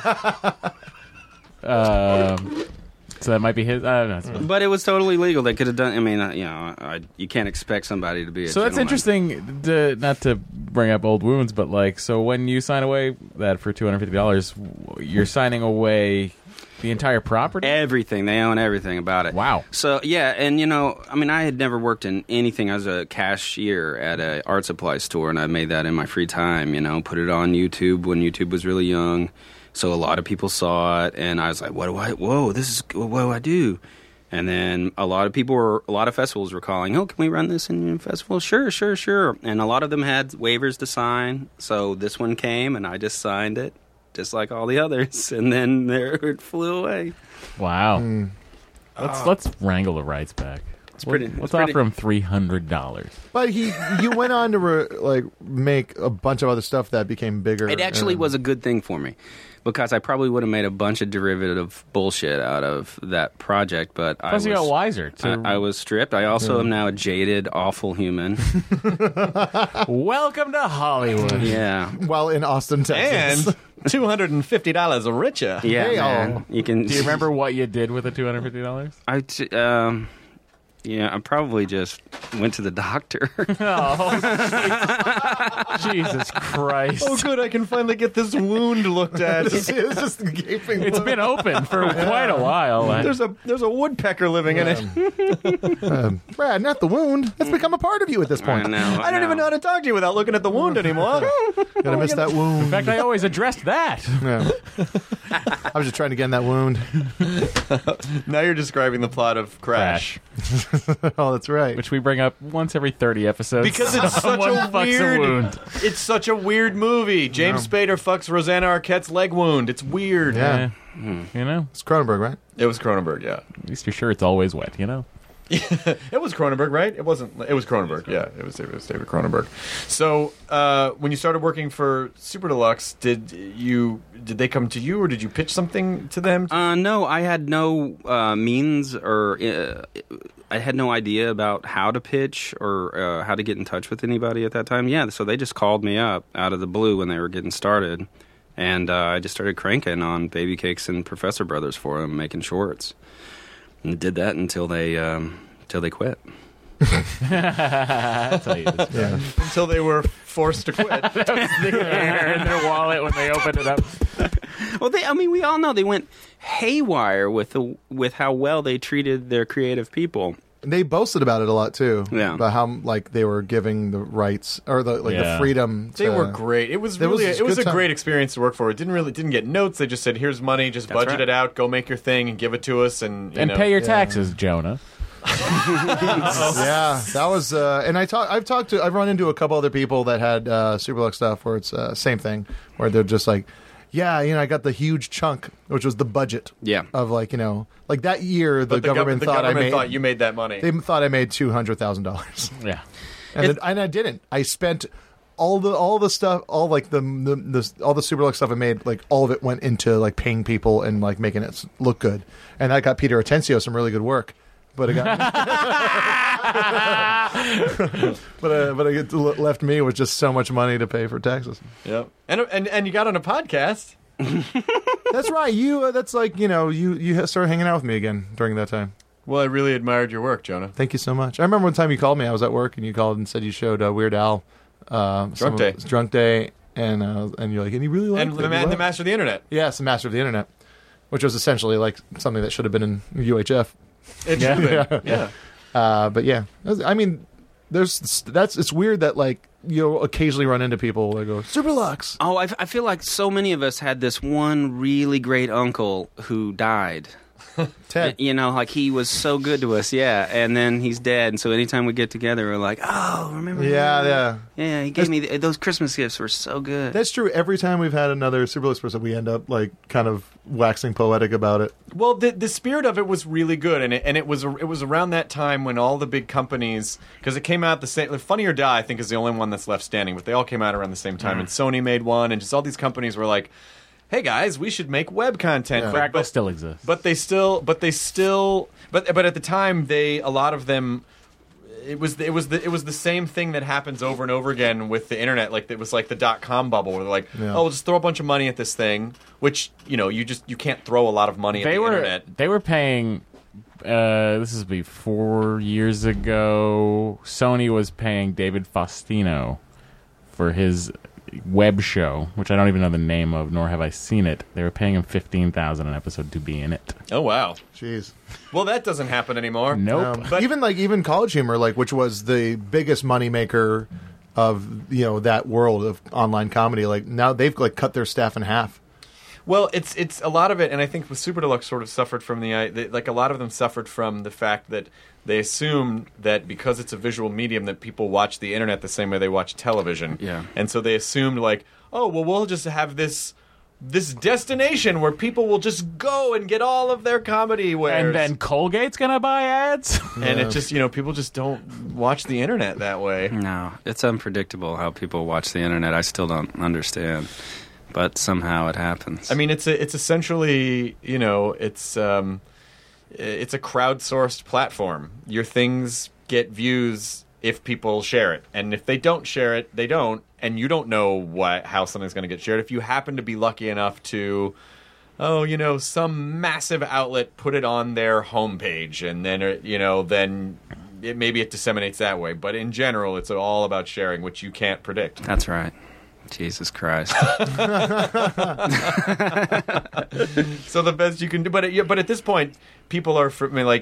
Speaker 6: So that might be his. I don't know. It's fine.
Speaker 8: But it was totally legal. They could have done. I mean, you can't expect somebody to be.
Speaker 6: So that's interesting. Not to bring up old wounds, but so when you sign away that for $250, you're signing away the entire property.
Speaker 8: Everything. They own everything about it.
Speaker 6: Wow.
Speaker 8: So yeah, and I had never worked in anything. I was a cashier at an art supply store, and I made that in my free time. Put it on YouTube when YouTube was really young. So a lot of people saw it, and I was like, what do I do? And then a lot of festivals were calling, oh, can we run this in your festival? Sure. And a lot of them had waivers to sign. So this one came, and I just signed it, just like all the others. And then there it flew away.
Speaker 6: Wow. Let's wrangle the rights back. Let's offer him $300.
Speaker 9: But you went on to make a bunch of other stuff that became bigger.
Speaker 8: It actually was a good thing for me, because I probably would have made a bunch of derivative bullshit out of that project. But
Speaker 6: Plus, you got wiser too.
Speaker 8: I was stripped. I also am now a jaded, awful human.
Speaker 6: Welcome to Hollywood.
Speaker 8: Yeah.
Speaker 9: Well, in Austin, Texas.
Speaker 5: And $250 richer.
Speaker 8: Yeah,
Speaker 9: Hey,
Speaker 8: man. You can.
Speaker 6: Do you remember what you did with the $250?
Speaker 8: I probably just went to the doctor.
Speaker 6: Jesus Christ.
Speaker 5: Oh, good. I can finally get this wound looked at.
Speaker 9: It's just gaping.
Speaker 6: It's been open for quite a while.
Speaker 5: There's a woodpecker living in it.
Speaker 9: Brad, not the wound. It's become a part of you at this
Speaker 8: I
Speaker 9: point.
Speaker 8: know.
Speaker 5: I don't even know how to talk to you without looking at the wound anymore.
Speaker 9: Gotta miss that wound.
Speaker 6: In fact, I always addressed that.
Speaker 9: Yeah. I was just trying to get in that wound.
Speaker 5: Now you're describing the plot of Crash.
Speaker 9: Oh, that's right.
Speaker 6: Which we bring up once every 30 episodes.
Speaker 5: Because it's such
Speaker 6: Someone
Speaker 5: a
Speaker 6: fucks
Speaker 5: weird.
Speaker 6: a wound.
Speaker 5: It's such a weird movie. James Spader fucks Rosanna Arquette's leg wound. It's weird.
Speaker 9: Yeah.
Speaker 6: You know?
Speaker 9: It's Cronenberg, right?
Speaker 5: It was Cronenberg. Yeah.
Speaker 6: At least you're sure it's always wet, you know?
Speaker 5: It was Cronenberg, right? It wasn't. It was Cronenberg. Yeah, it was David Cronenberg. So when you started working for Super Deluxe, did they come to you, or did you pitch something to them?
Speaker 8: No, I had no means, or I had no idea about how to pitch or how to get in touch with anybody at that time. Yeah, so they just called me up out of the blue when they were getting started, and I just started cranking on Baby Cakes and Professor Brothers for them, making shorts. And did that until they quit.
Speaker 6: I'll tell you this.
Speaker 9: Yeah.
Speaker 5: Until they were forced to quit.
Speaker 6: That was the air in their wallet when they opened it up.
Speaker 8: Well, we all know they went haywire with how well they treated their creative people.
Speaker 9: They boasted about it a lot too.
Speaker 8: Yeah.
Speaker 9: About how they were giving the rights or the freedom.
Speaker 5: They were great. It was a
Speaker 9: good time.
Speaker 5: great experience to work for. It didn't get notes. They just said, "Here's money. Just
Speaker 8: That's
Speaker 5: budget
Speaker 8: right.
Speaker 5: it out. Go make your thing and give it to us." And
Speaker 6: Pay your taxes, Jonah.
Speaker 9: Yeah, that was. And I've run into a couple other people that had Super Deluxe stuff where it's same thing, where they're just like, yeah, I got the huge chunk, which was the budget.
Speaker 8: Yeah.
Speaker 9: Of like that year, the government
Speaker 5: thought you made that money.
Speaker 9: They thought I made $200,000.
Speaker 6: Yeah.
Speaker 9: And I didn't. I spent all the stuff, all like all the Super Deluxe stuff I made, like all of it went into like paying people and like making it look good. And that got Peter Atencio some really good work. But it got, but it left me with just so much money to pay for taxes.
Speaker 5: Yep. And you got on a podcast.
Speaker 9: That's right. You. That's like you started hanging out with me again during that time.
Speaker 5: Well, I really admired your work, Jonah.
Speaker 9: Thank you so much. I remember one time you called me. I was at work and you called and said you showed Weird Al Drunk Day, and you're like, and you really liked
Speaker 5: and
Speaker 9: it.
Speaker 5: the Master of the Internet.
Speaker 9: Yes, the Master of the Internet, which was essentially like something that should have been in UHF.
Speaker 5: It should have been. Yeah.
Speaker 9: But yeah, I mean, it's weird that like you'll occasionally run into people that go Super Lux.
Speaker 8: Oh, I feel like so many of us had this one really great uncle who died.
Speaker 9: Ted.
Speaker 8: Like he was so good to us, yeah, and then he's dead. And so anytime we get together, we're like, oh, remember?
Speaker 9: Yeah.
Speaker 8: He gave me those Christmas gifts were so good.
Speaker 9: That's true. Every time we've had another Super Lux person, we end up like kind of waxing poetic about it.
Speaker 5: Well, the spirit of it was really good, and it was around that time when all the big companies, because it came out the same. Funny or Die, I think, is the only one that's left standing, but they all came out around the same time, and Sony made one, and just all these companies were like, hey guys, we should make web content.
Speaker 6: Yeah. Fractal still exists,
Speaker 5: but at the time, a lot of them, it was the same thing that happens over and over again with the internet. Like it was like the .com bubble, where they're like, oh, we'll just throw a bunch of money at this thing, which you can't throw a lot of money at the internet.
Speaker 6: They were paying. This is 4 years ago. Sony was paying David Faustino for his web show, which I don't even know the name of, nor have I seen it. They were paying him $15,000 an episode to be in it.
Speaker 5: Oh wow,
Speaker 9: jeez.
Speaker 5: Well, that doesn't happen anymore.
Speaker 6: Nope.
Speaker 9: But even College Humor, like which was the biggest moneymaker of that world of online comedy, like now they've like cut their staff in half.
Speaker 5: Well, it's a lot of it, and I think with Super Deluxe sort of suffered from like a lot of them suffered from the fact that they assumed that because it's a visual medium that people watch the internet the same way they watch television.
Speaker 8: Yeah.
Speaker 5: And so they assumed like, oh, well, we'll just have this destination where people will just go and get all of their comedy wares.
Speaker 6: And then Colgate's gonna buy ads?
Speaker 5: And it just, people just don't watch the internet that way.
Speaker 8: No, it's unpredictable how people watch the internet. I still don't understand. But somehow it happens.
Speaker 5: I mean, it's essentially, it's a crowdsourced platform. Your things get views if people share it, and if they don't share it, they don't, and you don't know how something's going to get shared. If you happen to be lucky enough to, some massive outlet put it on their homepage, and then then maybe it disseminates that way. But in general, it's all about sharing, which you can't predict.
Speaker 8: That's right. Jesus Christ.
Speaker 5: So the best you can do, but at this point, people are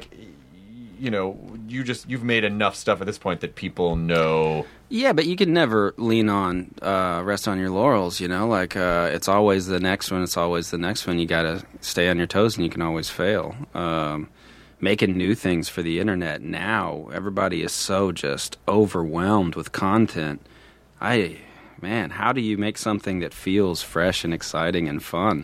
Speaker 5: you've made enough stuff at this point that people know.
Speaker 8: Yeah, but you can never rest on your laurels, it's always the next one. It's always the next one. You got to stay on your toes, and you can always fail. Making new things for the internet now, everybody is so just overwhelmed with content. Man, how do you make something that feels fresh and exciting and fun?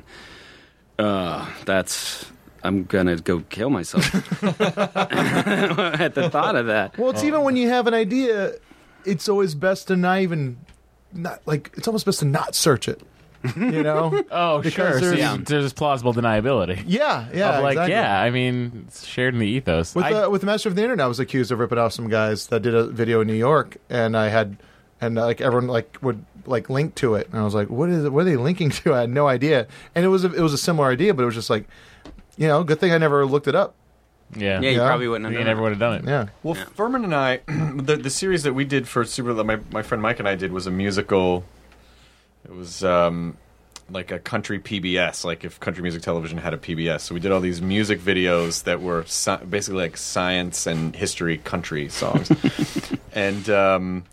Speaker 8: I'm going to go kill myself at the thought of that.
Speaker 9: Well, it's even when you have an idea, it's always best to it's almost best to not search it.
Speaker 6: Oh, sure. There's plausible deniability.
Speaker 9: Yeah, exactly.
Speaker 6: I mean, it's shared in the ethos.
Speaker 9: With the Master of the Internet, I was accused of ripping off some guys that did a video in New York, and everyone would link to it, and I was like, what are they linking to? I had no idea, and it was a similar idea, but it was just like, good thing I never looked it up.
Speaker 6: Yeah,
Speaker 8: you probably wouldn't have.
Speaker 6: You never would have done it.
Speaker 9: Yeah.
Speaker 5: Well, Furman and I, the series that we did for Super, my friend Mike and I did was a musical. It was like a country PBS, like if country music television had a PBS. So we did all these music videos that were basically like science and history country songs, and.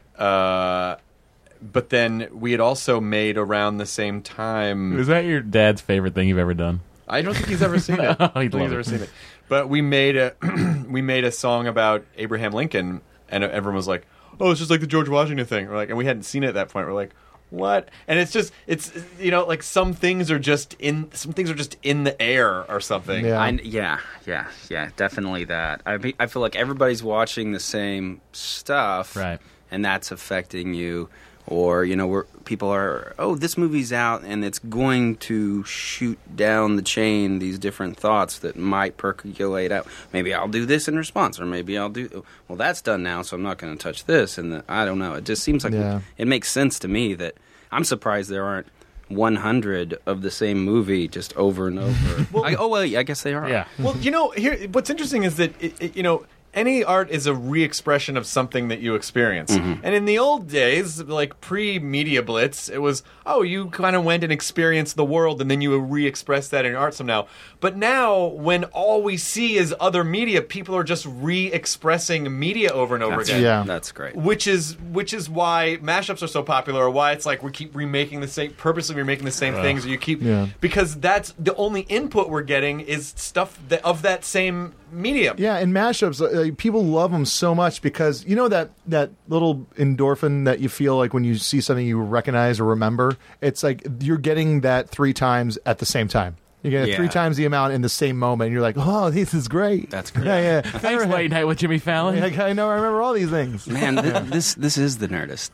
Speaker 5: But then we had also made around the same time.
Speaker 6: Was that your dad's favorite thing you've ever done?
Speaker 5: I don't think he's ever seen it.
Speaker 6: I don't think he's
Speaker 5: ever seen it. But we made a song about Abraham Lincoln, and everyone was like, "Oh, it's just like the George Washington thing." And we hadn't seen it at that point. We're like, "What?" And it's some things are just in the air or something.
Speaker 8: Yeah, definitely that. I feel like everybody's watching the same stuff,
Speaker 6: right?
Speaker 8: And that's affecting you. Or, where people are, this movie's out, and it's going to shoot down the chain these different thoughts that might percolate out. Maybe I'll do this in response, or maybe I'll do, well, that's done now, so I'm not going to touch this. And I don't know. It just seems like it makes sense to me that I'm surprised there aren't 100 of the same movie just over and over. I guess they are.
Speaker 6: Yeah.
Speaker 5: Well, here what's interesting is that any art is a re-expression of something that you experience. And in the old days, like pre-Media Blitz, it was, you kind of went and experienced the world, and then you re-express that in art somehow. But now, when all we see is other media, people are just re-expressing media over and over again.
Speaker 9: Yeah.
Speaker 8: That's great.
Speaker 5: Which is why mashups are so popular, or why it's like we keep remaking purposely remaking the same things, or you keep because that's the only input we're getting is stuff of that same medium.
Speaker 9: Yeah, and mashups, people love them so much because that little endorphin that you feel like when you see something you recognize or remember. It's like you're getting that 3 times at the same time. You get it 3 times the amount in the same moment. And you're like, oh, this is great.
Speaker 8: That's great.
Speaker 9: Yeah.
Speaker 6: Thanks, Late Night with Jimmy Fallon.
Speaker 9: Like, I know, I remember all these things.
Speaker 8: Man, this is the Nerdist.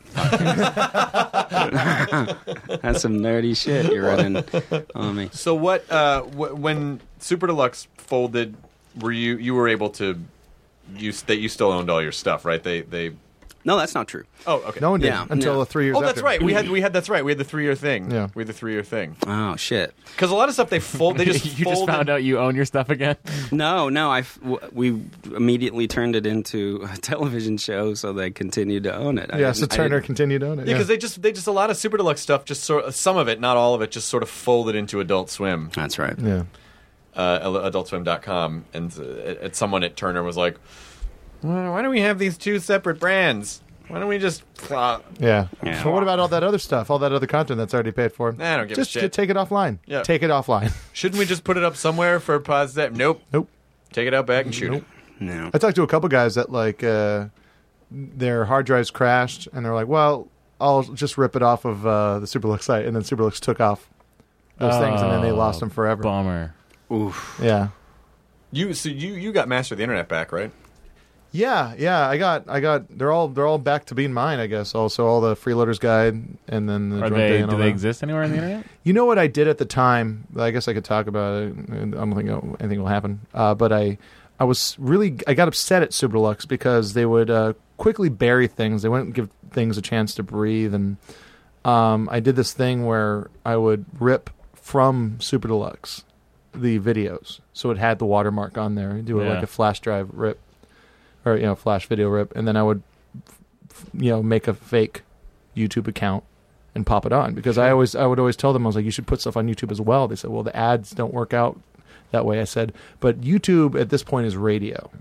Speaker 8: That's some nerdy shit you're running on me.
Speaker 5: So what? When Super Deluxe folded, you were able to use that? You still owned all your stuff, right? They.
Speaker 8: No, that's not true.
Speaker 5: Oh, okay.
Speaker 9: No one did
Speaker 8: Yeah,
Speaker 9: until
Speaker 8: no.
Speaker 9: 3 years
Speaker 5: Oh,
Speaker 9: after.
Speaker 5: that's right. We had that's right. We had the 3-year thing.
Speaker 9: Yeah.
Speaker 5: We had the 3-year thing.
Speaker 8: Oh shit.
Speaker 5: Because a lot of stuff they just
Speaker 6: You just found out you own your stuff again?
Speaker 8: No. We immediately turned it into a television show, so they continued to own it.
Speaker 9: Yeah, so Turner continued to own it.
Speaker 5: Yeah, because they just a lot of Super Deluxe stuff, just sort of, some of it, not all of it, just sort of folded into Adult Swim.
Speaker 8: That's right.
Speaker 9: Yeah.
Speaker 5: AdultSwim.com, and someone at Turner was like, why do we have these 2 separate brands? Why don't we just...
Speaker 9: Yeah. So what about all that other stuff, all that other content that's already paid for?
Speaker 5: I don't give a shit.
Speaker 9: Just take it offline.
Speaker 5: Yeah.
Speaker 9: Take it offline.
Speaker 5: Shouldn't we just put it up somewhere for positive? Nope. Take it out back and shoot it.
Speaker 8: No.
Speaker 9: I talked to a couple guys that their hard drives crashed, and they're like, well, I'll just rip it off of the Superlux site, and then Superlux took off those things, and then they lost them forever.
Speaker 6: Bummer.
Speaker 8: Oof.
Speaker 9: Yeah.
Speaker 5: You got Master of the Internet back, right?
Speaker 9: Yeah. I got. They're all back to being mine, I guess. Also, all the Freeloaders Guide, and then the
Speaker 6: Do they exist anywhere on the internet?
Speaker 9: You know what I did at the time? I guess I could talk about it. I don't think anything will happen. But I got upset at Super Deluxe because they would quickly bury things. They wouldn't give things a chance to breathe, and I did this thing where I would rip from Super Deluxe the videos, so it had the watermark on there. Do like a flash drive rip, or flash video rip, and then I would make a fake YouTube account and pop it on, because I would always tell them, I was like, you should put stuff on YouTube as well. They said, well, the ads don't work out that way. I said, but YouTube at this point is radio.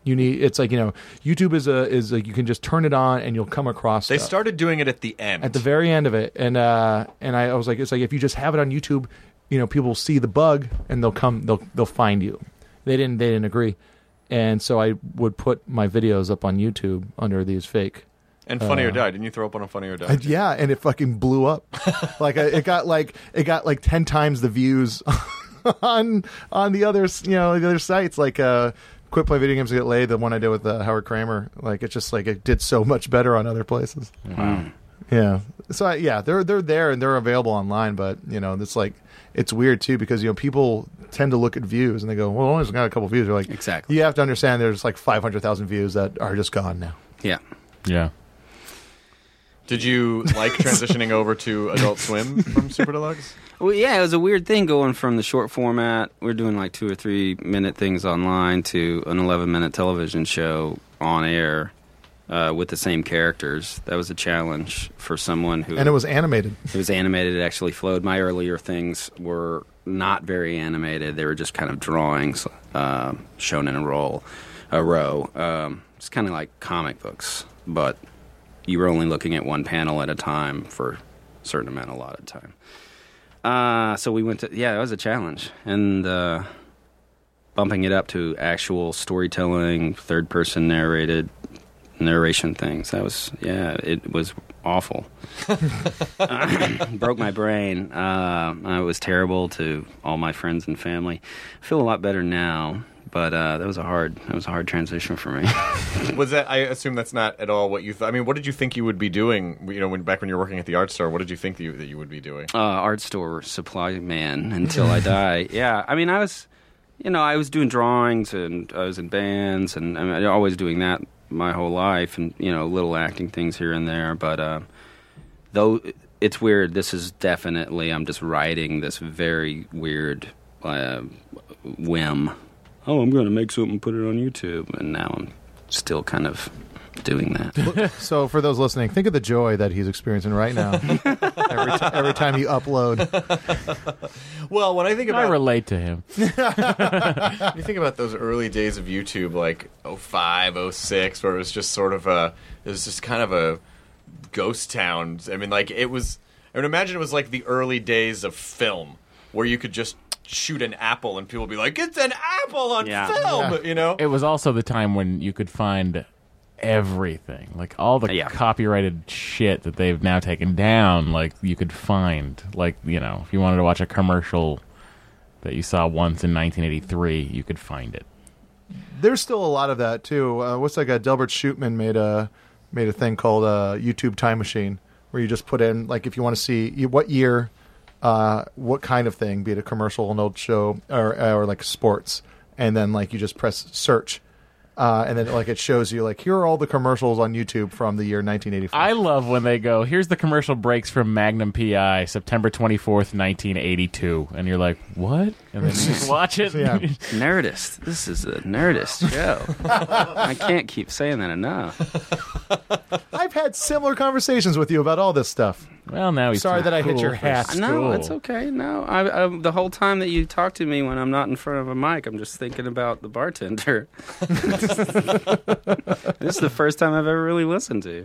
Speaker 9: YouTube is you can just turn it on and you'll come across
Speaker 5: They
Speaker 9: stuff.
Speaker 5: started doing it at the end.
Speaker 9: At the very end of it, and I was like, it's like if you just have it on YouTube, people will see the bug and they'll find you. They didn't agree, and so I would put my videos up on YouTube under these fake.
Speaker 5: And Funny or Die, didn't you throw up on a Funny or Die?
Speaker 9: Yeah, and it fucking blew up. It got like 10 times the views on the other the other sites, like Quit Play Video Games to Get Laid, the one I did with Howard Kramer. Like it just it did so much better on other places.
Speaker 6: Wow.
Speaker 9: Yeah. So they're there and they're available online, but it's weird too, because people tend to look at views and they go, well, only got a couple views. They're like,
Speaker 8: exactly.
Speaker 9: You have to understand there's like 500,000 views that are just gone now.
Speaker 8: Yeah.
Speaker 6: Yeah.
Speaker 5: Did you like transitioning over to Adult Swim from Super Deluxe?
Speaker 8: Well, yeah, it was a weird thing going from the short format, we're doing like 2 or 3 minute things online, to an 11-minute television show on air with the same characters. That was a challenge for someone who...
Speaker 9: And it was animated.
Speaker 8: It was animated. It actually flowed. My earlier things were not very animated. They were just kind of drawings shown in a row. It's kind of like comic books, but you were only looking at one panel at a time for a certain amount, a lot of time. So we went to, it was a challenge. And bumping it up to actual storytelling, third-person narration things, it was awful. Broke my brain. It was terrible to all my friends and family. I feel a lot better now, but that was a hard transition for me.
Speaker 5: Was that? I assume that's not at all what you thought. I mean, what did you think you would be doing? Back when you were working at the art store, what did you think that you would be doing?
Speaker 8: Art store supply man until I die. Yeah, I mean, I was doing drawings and I was in bands, and I mean, always doing that my whole life, and little acting things here and there. But though it's weird. This is definitely, I'm just riding this very weird whim. Oh, I'm going to make something and put it on YouTube. And now I'm still kind of doing that.
Speaker 9: So for those listening, think of the joy that he's experiencing right now. every time you upload.
Speaker 5: Well, when I think about
Speaker 6: I relate to him.
Speaker 5: when you think about those early days of YouTube, like 05, 06, where it was just sort of it was just kind of a ghost town. I mean, like, it was, I would imagine it was like the early days of film, where you could just shoot an apple and people would be like, it's an apple on film, you know?
Speaker 6: It was also the time when you could find everything, like all the copyrighted shit that they've now taken down. Like, you could find, like, you know, if you wanted to watch a commercial that you saw once in 1983, you could find it.
Speaker 9: There's still a lot of that too. What's that guy? Delbert Shootman made a thing called YouTube Time Machine, where you just put in, like, if you want to see what year, what kind of thing, be it a commercial, an old show, or like sports, and then, like, you just press search. And then, like, it shows you, like, here are all the commercials on YouTube from the year 1985.
Speaker 6: I love when they go, here's the commercial breaks from Magnum P.I., September 24th, 1982. And you're like, what? And then you just watch it.
Speaker 9: Yeah.
Speaker 8: Nerdist. This is a Nerdist show. I can't keep saying that enough.
Speaker 9: I've had similar conversations with you about all this stuff.
Speaker 6: Well, now he's
Speaker 9: sorry
Speaker 6: too
Speaker 9: that I hit
Speaker 6: cool
Speaker 9: your
Speaker 6: for
Speaker 9: hat.
Speaker 6: school.
Speaker 8: No, it's okay. No, I the whole time that you talk to me when I'm not in front of a mic, I'm just thinking about the bartender. This is the first time I've ever really listened to you.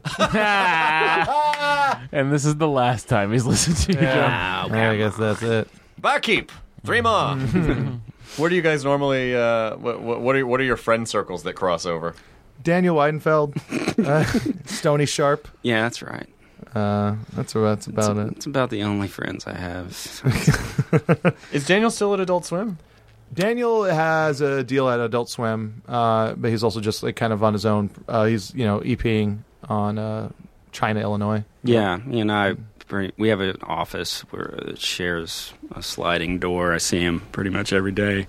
Speaker 6: And this is the last time he's listened to you, John.
Speaker 9: I guess that's it.
Speaker 5: Barkeep, 3 more. Where do you guys normally, what are your friend circles that cross over?
Speaker 9: Daniel Weidenfeld, Stony Sharp.
Speaker 8: Yeah, that's right.
Speaker 9: That's about it.
Speaker 8: It's about the only friends I have.
Speaker 5: Is Daniel still at Adult Swim?
Speaker 9: Daniel has a deal at Adult Swim, but he's also just, like, kind of on his own. He's, you know, EPing on China, Illinois.
Speaker 8: Yeah, we have an office where it shares a sliding door. I see him pretty much every day.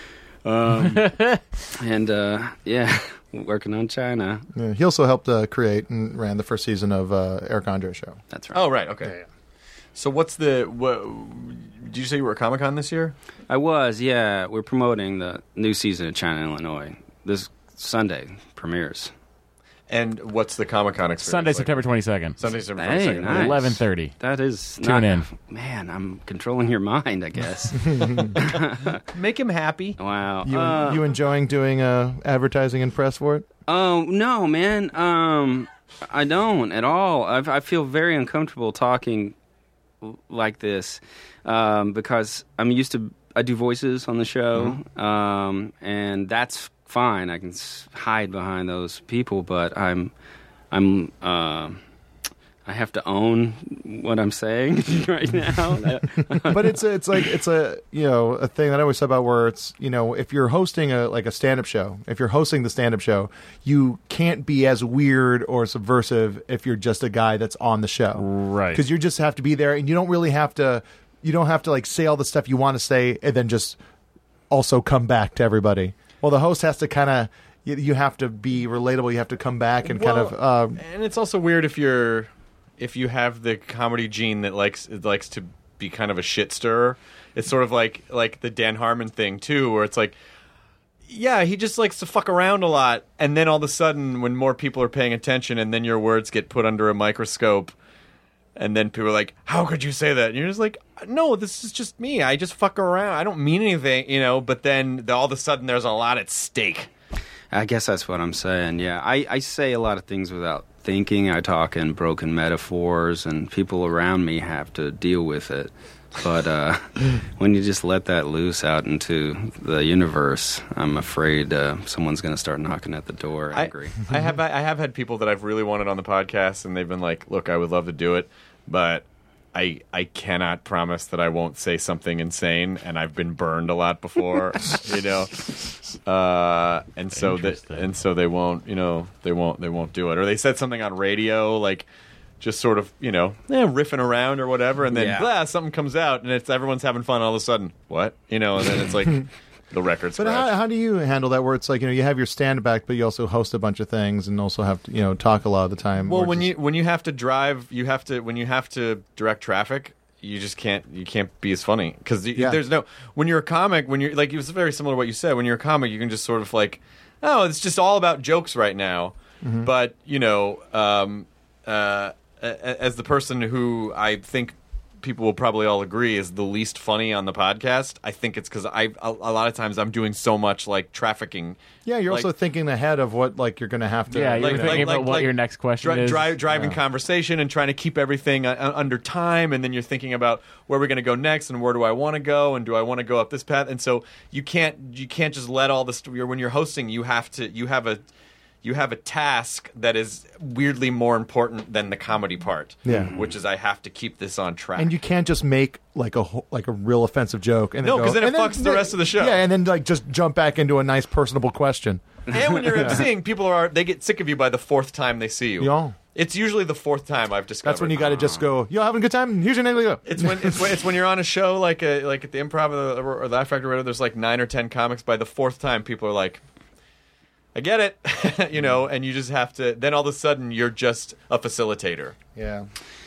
Speaker 8: And working on China.
Speaker 9: Yeah, he also helped create and ran the first season of Eric Andre Show.
Speaker 8: That's right.
Speaker 5: Oh, right, okay.
Speaker 9: Yeah.
Speaker 5: So did you say you were at Comic-Con this year?
Speaker 8: I was, yeah. We're promoting the new season of China, Illinois. This Sunday premieres.
Speaker 5: And what's the Comic-Con experience
Speaker 6: Sunday,
Speaker 5: like?
Speaker 6: September 22nd.
Speaker 5: Sunday, September
Speaker 8: Hey,
Speaker 5: 22nd.
Speaker 8: nice.
Speaker 6: 11:30.
Speaker 8: That is
Speaker 6: Tune in.
Speaker 8: Man, I'm controlling your mind, I guess.
Speaker 5: Make him happy.
Speaker 8: Wow.
Speaker 9: You enjoying doing advertising and press for it?
Speaker 8: Oh, no, man. I don't at all. I feel very uncomfortable talking like this because I'm used to, I do voices on the show, and that's fine. I can hide behind those people, but I have to own what I'm saying right now.
Speaker 9: But it's a you know, a thing that I always say about where it's, you know, if you're hosting a stand-up show, if you're hosting the stand-up show, you can't be as weird or subversive if you're just a guy that's on the show,
Speaker 6: Right.
Speaker 9: Because you just have to be there, and you don't have to like say all the stuff you want to say and then just also come back to everybody. Well, the host has to kind of, you have to be relatable. You have to come back and
Speaker 5: and it's also weird if you have the comedy gene that likes to be kind of a shit stirrer. It's sort of like the Dan Harmon thing too, where it's like, yeah, he just likes to fuck around a lot, and then all of a sudden, when more people are paying attention, and then your words get put under a microscope, and then people are like, "How could you say that?" And you're just like, "No, this is just me. I just fuck around. I don't mean anything, you know." But then all of a sudden, there's a lot at stake.
Speaker 8: I guess that's what I'm saying, yeah. I say a lot of things without thinking. I talk in broken metaphors, and people around me have to deal with it. But when you just let that loose out into the universe, I'm afraid someone's going to start knocking at the door angry.
Speaker 5: I have had people that I've really wanted on the podcast, and they've been like, "Look, I would love to do it, but I cannot promise that I won't say something insane." And I've been burned a lot before, you know, and so they won't, you know, they won't do it, or they said something on radio like, just sort of, you know, riffing around or whatever, and then blah, something comes out, and it's everyone's having fun all of a sudden. What? You know, and then it's like, the record
Speaker 9: But
Speaker 5: scratch.
Speaker 9: how do you handle that? Where it's like you have your stand back, but you also host a bunch of things and also have to talk a lot of the time.
Speaker 5: Well,
Speaker 9: or
Speaker 5: when
Speaker 9: just-
Speaker 5: you have to drive, when you have to direct traffic, you just can't be as funny because there's no when you're a comic it was very similar to what you said. When you're a comic, you can just sort of like, oh, it's just all about jokes right now.
Speaker 9: Mm-hmm.
Speaker 5: But as the person who I think people will probably all agree is the least funny on the podcast, I think it's because a lot of times I'm doing so much like trafficking.
Speaker 9: Yeah, you're also thinking ahead of what you're going to have to.
Speaker 6: Yeah, you're thinking about what your next question is.
Speaker 5: Driving conversation and trying to keep everything under time, and then you're thinking about where we're going to go next and where do I want to go and do I want to go up this path, and so you can't just let all this. When you're hosting, you have a task that is weirdly more important than the comedy part.
Speaker 9: Yeah.
Speaker 5: Which is I have to keep this on track.
Speaker 9: And you can't just make like a real offensive joke and
Speaker 5: No, because then it fucks the rest of the show.
Speaker 9: Yeah, and then just jump back into a nice personable question.
Speaker 5: And when you're emceeing, they get sick of you by the fourth time they see you.
Speaker 9: Yeah.
Speaker 5: It's usually the fourth time I've discovered.
Speaker 9: That's when you got to just go, yo, having a good time? Here's your name. Go.
Speaker 5: It's when you're on a show like at the Improv or Laugh Factory or whatever, there's like 9 or 10 comics. By the fourth time, people are like, I get it, and you just have to. Then all of a sudden, you're just a facilitator.
Speaker 9: Yeah.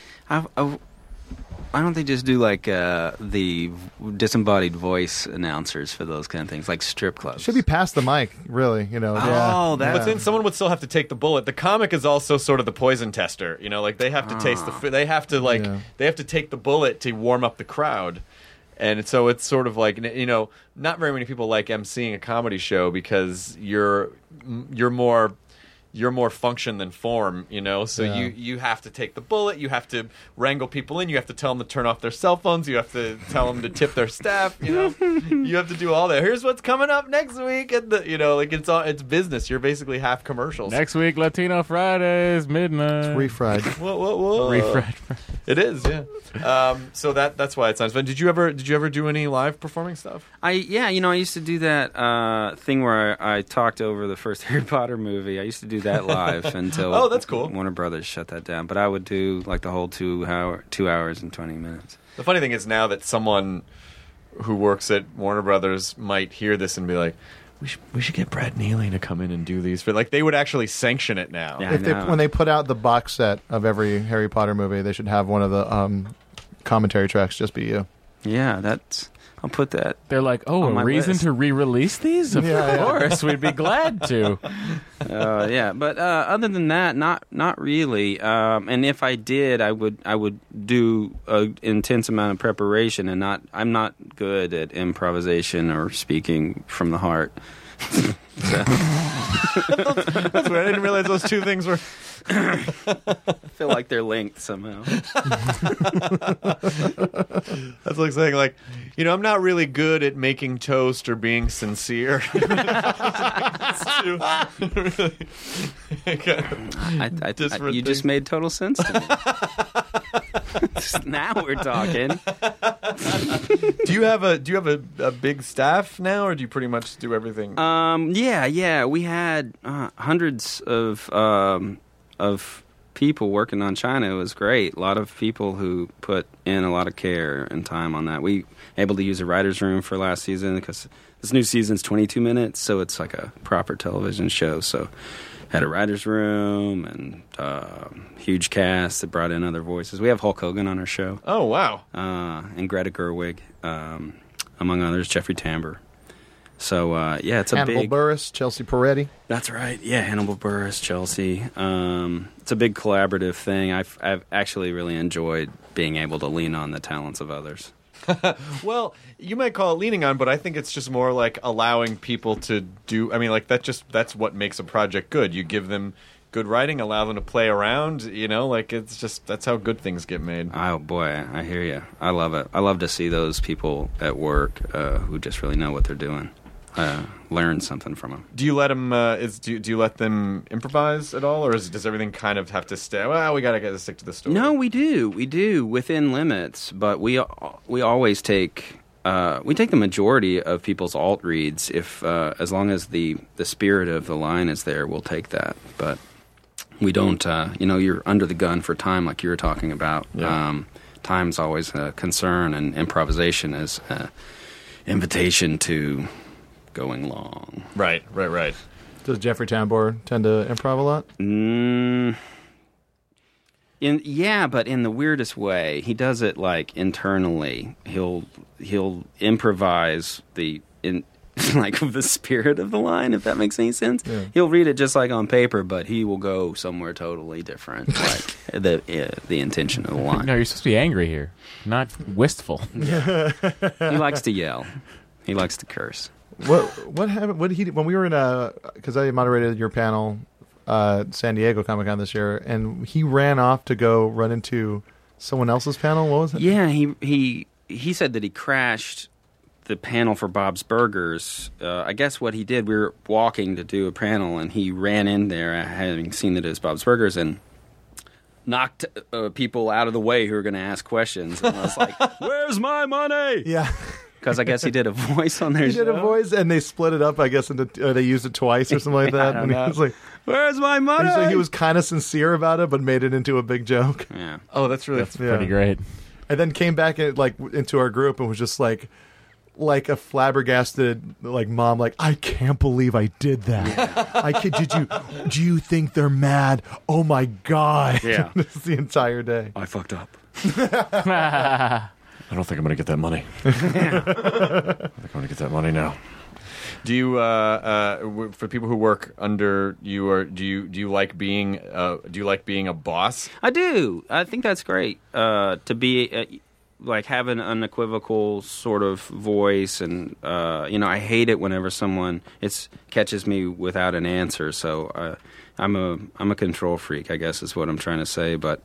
Speaker 8: Why don't they just do like the disembodied voice announcers for those kind of things, like strip clubs?
Speaker 9: Should be past the mic, really.
Speaker 8: Oh,
Speaker 5: But then someone would still have to take the bullet. The comic is also sort of the poison tester. Like they have to taste the. They have to they have to take the bullet to warm up the crowd. And so it's sort of like, not very many people like emceeing a comedy show because you're more function than form, So you have to take the bullet. You have to wrangle people in. You have to tell them to turn off their cell phones. You have to tell them to tip their staff. You have to do all that. Here's what's coming up next week, and it's business. You're basically half commercials.
Speaker 6: Next week, Latino Fridays, midnight.
Speaker 9: It's refried.
Speaker 5: Whoa.
Speaker 6: Refried.
Speaker 5: It is, yeah. So that's why it's nice. But did you ever do any live performing stuff?
Speaker 8: I used to do that thing where I talked over the first Harry Potter movie. I used to do that live until
Speaker 5: Oh, that's cool.
Speaker 8: Warner Brothers shut that down. But I would do like the whole 2 hours and 20 minutes.
Speaker 5: The funny thing is now that someone who works at Warner Brothers might hear this and be like, we should get Brad Neely to come in and do these. But they would actually sanction it now.
Speaker 8: Yeah.
Speaker 9: When they put out the box set of every Harry Potter movie, they should have one of the commentary tracks just be you.
Speaker 8: Yeah, I'll put that.
Speaker 6: They're like,
Speaker 8: on my
Speaker 6: a reason
Speaker 8: list.
Speaker 6: to re-release these? Of course, we'd be glad to.
Speaker 8: But other than that, not really. And if I did, I would do an intense amount of preparation, and I'm not good at improvisation or speaking from the heart.
Speaker 5: That's weird. I didn't realize those two things were.
Speaker 8: I feel like they're linked somehow.
Speaker 5: That's like saying, I'm not really good at making toast or being sincere.
Speaker 8: You just made total sense to me. Now we're talking.
Speaker 5: Do you have a big staff now, or do you pretty much do everything?
Speaker 8: Yeah. We had hundreds of people working on China. It was great. A lot of people who put in a lot of care and time on that. We able to use a writer's room for last season because this new season's 22 minutes, so it's like a proper television show. So had a writer's room and huge cast that brought in other voices. We have Hulk Hogan on our show.
Speaker 5: Oh, wow.
Speaker 8: And Greta Gerwig, among others, Jeffrey Tambor. So, it's a
Speaker 9: Hannibal
Speaker 8: big...
Speaker 9: Buress, Chelsea Peretti.
Speaker 8: That's right. Yeah, Hannibal Buress, Chelsea. It's a big collaborative thing. I've actually really enjoyed being able to lean on the talents of others.
Speaker 5: Well, you might call it leaning on, but I think it's just more like allowing people to do. I mean, that's what makes a project good. You give them good writing, allow them to play around. It's just that's how good things get made.
Speaker 8: Oh boy, I hear you. I love it. I love to see those people at work who just really know what they're doing. Learn something from them.
Speaker 5: Do you let them? Do you let them improvise at all, or does everything kind of have to stay? Well, we gotta stick to the story.
Speaker 8: No, we do within limits, but we always take the majority of people's alt reads if as long as the spirit of the line is there, we'll take that. But we don't. You're under the gun for time, like you were talking about.
Speaker 5: Yeah.
Speaker 8: Time's always a concern, and improvisation is an invitation to going long.
Speaker 5: Right.
Speaker 9: Does Jeffrey Tambor tend to improv a lot?
Speaker 8: But in the weirdest way. He does it like internally. He'll improvise the spirit of the line, if that makes any sense. Yeah. He'll read it just like on paper, but he will go somewhere totally different, like the intention of the line.
Speaker 6: No, you're supposed to be angry here, not wistful.
Speaker 8: He likes to yell. He likes to curse.
Speaker 9: What happened? What did he when we were in because I moderated your panel, San Diego Comic-Con this year, and he ran off to go run into someone else's panel. What was it?
Speaker 8: Yeah, he said that he crashed the panel for Bob's Burgers. I guess what he did, we were walking to do a panel, and he ran in there, having seen that it was Bob's Burgers, and knocked people out of the way who were going to ask questions. And I was like, "Where's my money?"
Speaker 9: Yeah.
Speaker 8: Because I guess he did a voice on their show.
Speaker 9: He did a voice, and they split it up, I guess, into they used it twice or something like that. And he was like,
Speaker 8: "Where's my money?"
Speaker 9: He was kind of sincere about it, but made it into a big joke.
Speaker 8: Yeah.
Speaker 5: Oh, that's
Speaker 6: pretty great.
Speaker 9: And then came back into our group and was just like a flabbergasted mom, like, I can't believe I did that. Do you think they're mad? Oh my God.
Speaker 8: Yeah.
Speaker 9: This is the entire day.
Speaker 8: I fucked up.
Speaker 5: I don't think I'm going to get that money. I think I'm going to get that money now. Do you, for people who work under you, or do you like being a boss?
Speaker 8: I do. I think that's great. To be have an unequivocal sort of voice, and I hate it whenever someone catches me without an answer. So I'm a control freak, I guess is what I'm trying to say. But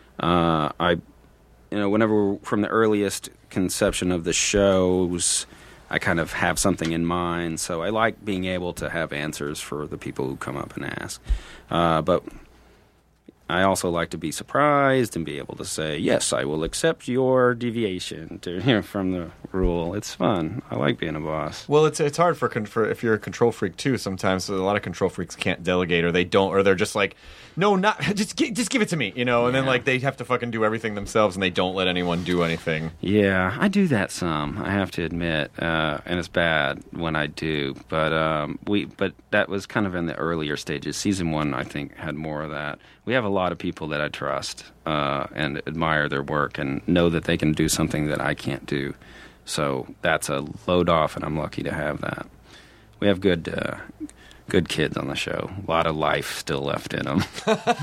Speaker 8: whenever from the earliest conception of the shows, I kind of have something in mind. So I like being able to have answers for the people who come up and ask. But I also like to be surprised and be able to say, yes, I will accept your deviation from the rule. It's fun. I like being a boss.
Speaker 5: Well, it's hard for if you're a control freak too. Sometimes a lot of control freaks can't delegate, or they don't, or they're just like, no, not just give it to me, and then they have to fucking do everything themselves, and they don't let anyone do anything.
Speaker 8: Yeah, I do that some. I have to admit, and it's bad when I do. But but that was kind of in the earlier stages. Season 1, I think, had more of that. We have a lot of people that I trust and admire their work and know that they can do something that I can't do. So that's a load off, and I'm lucky to have that. We have good kids on the show. A lot of life still left in them.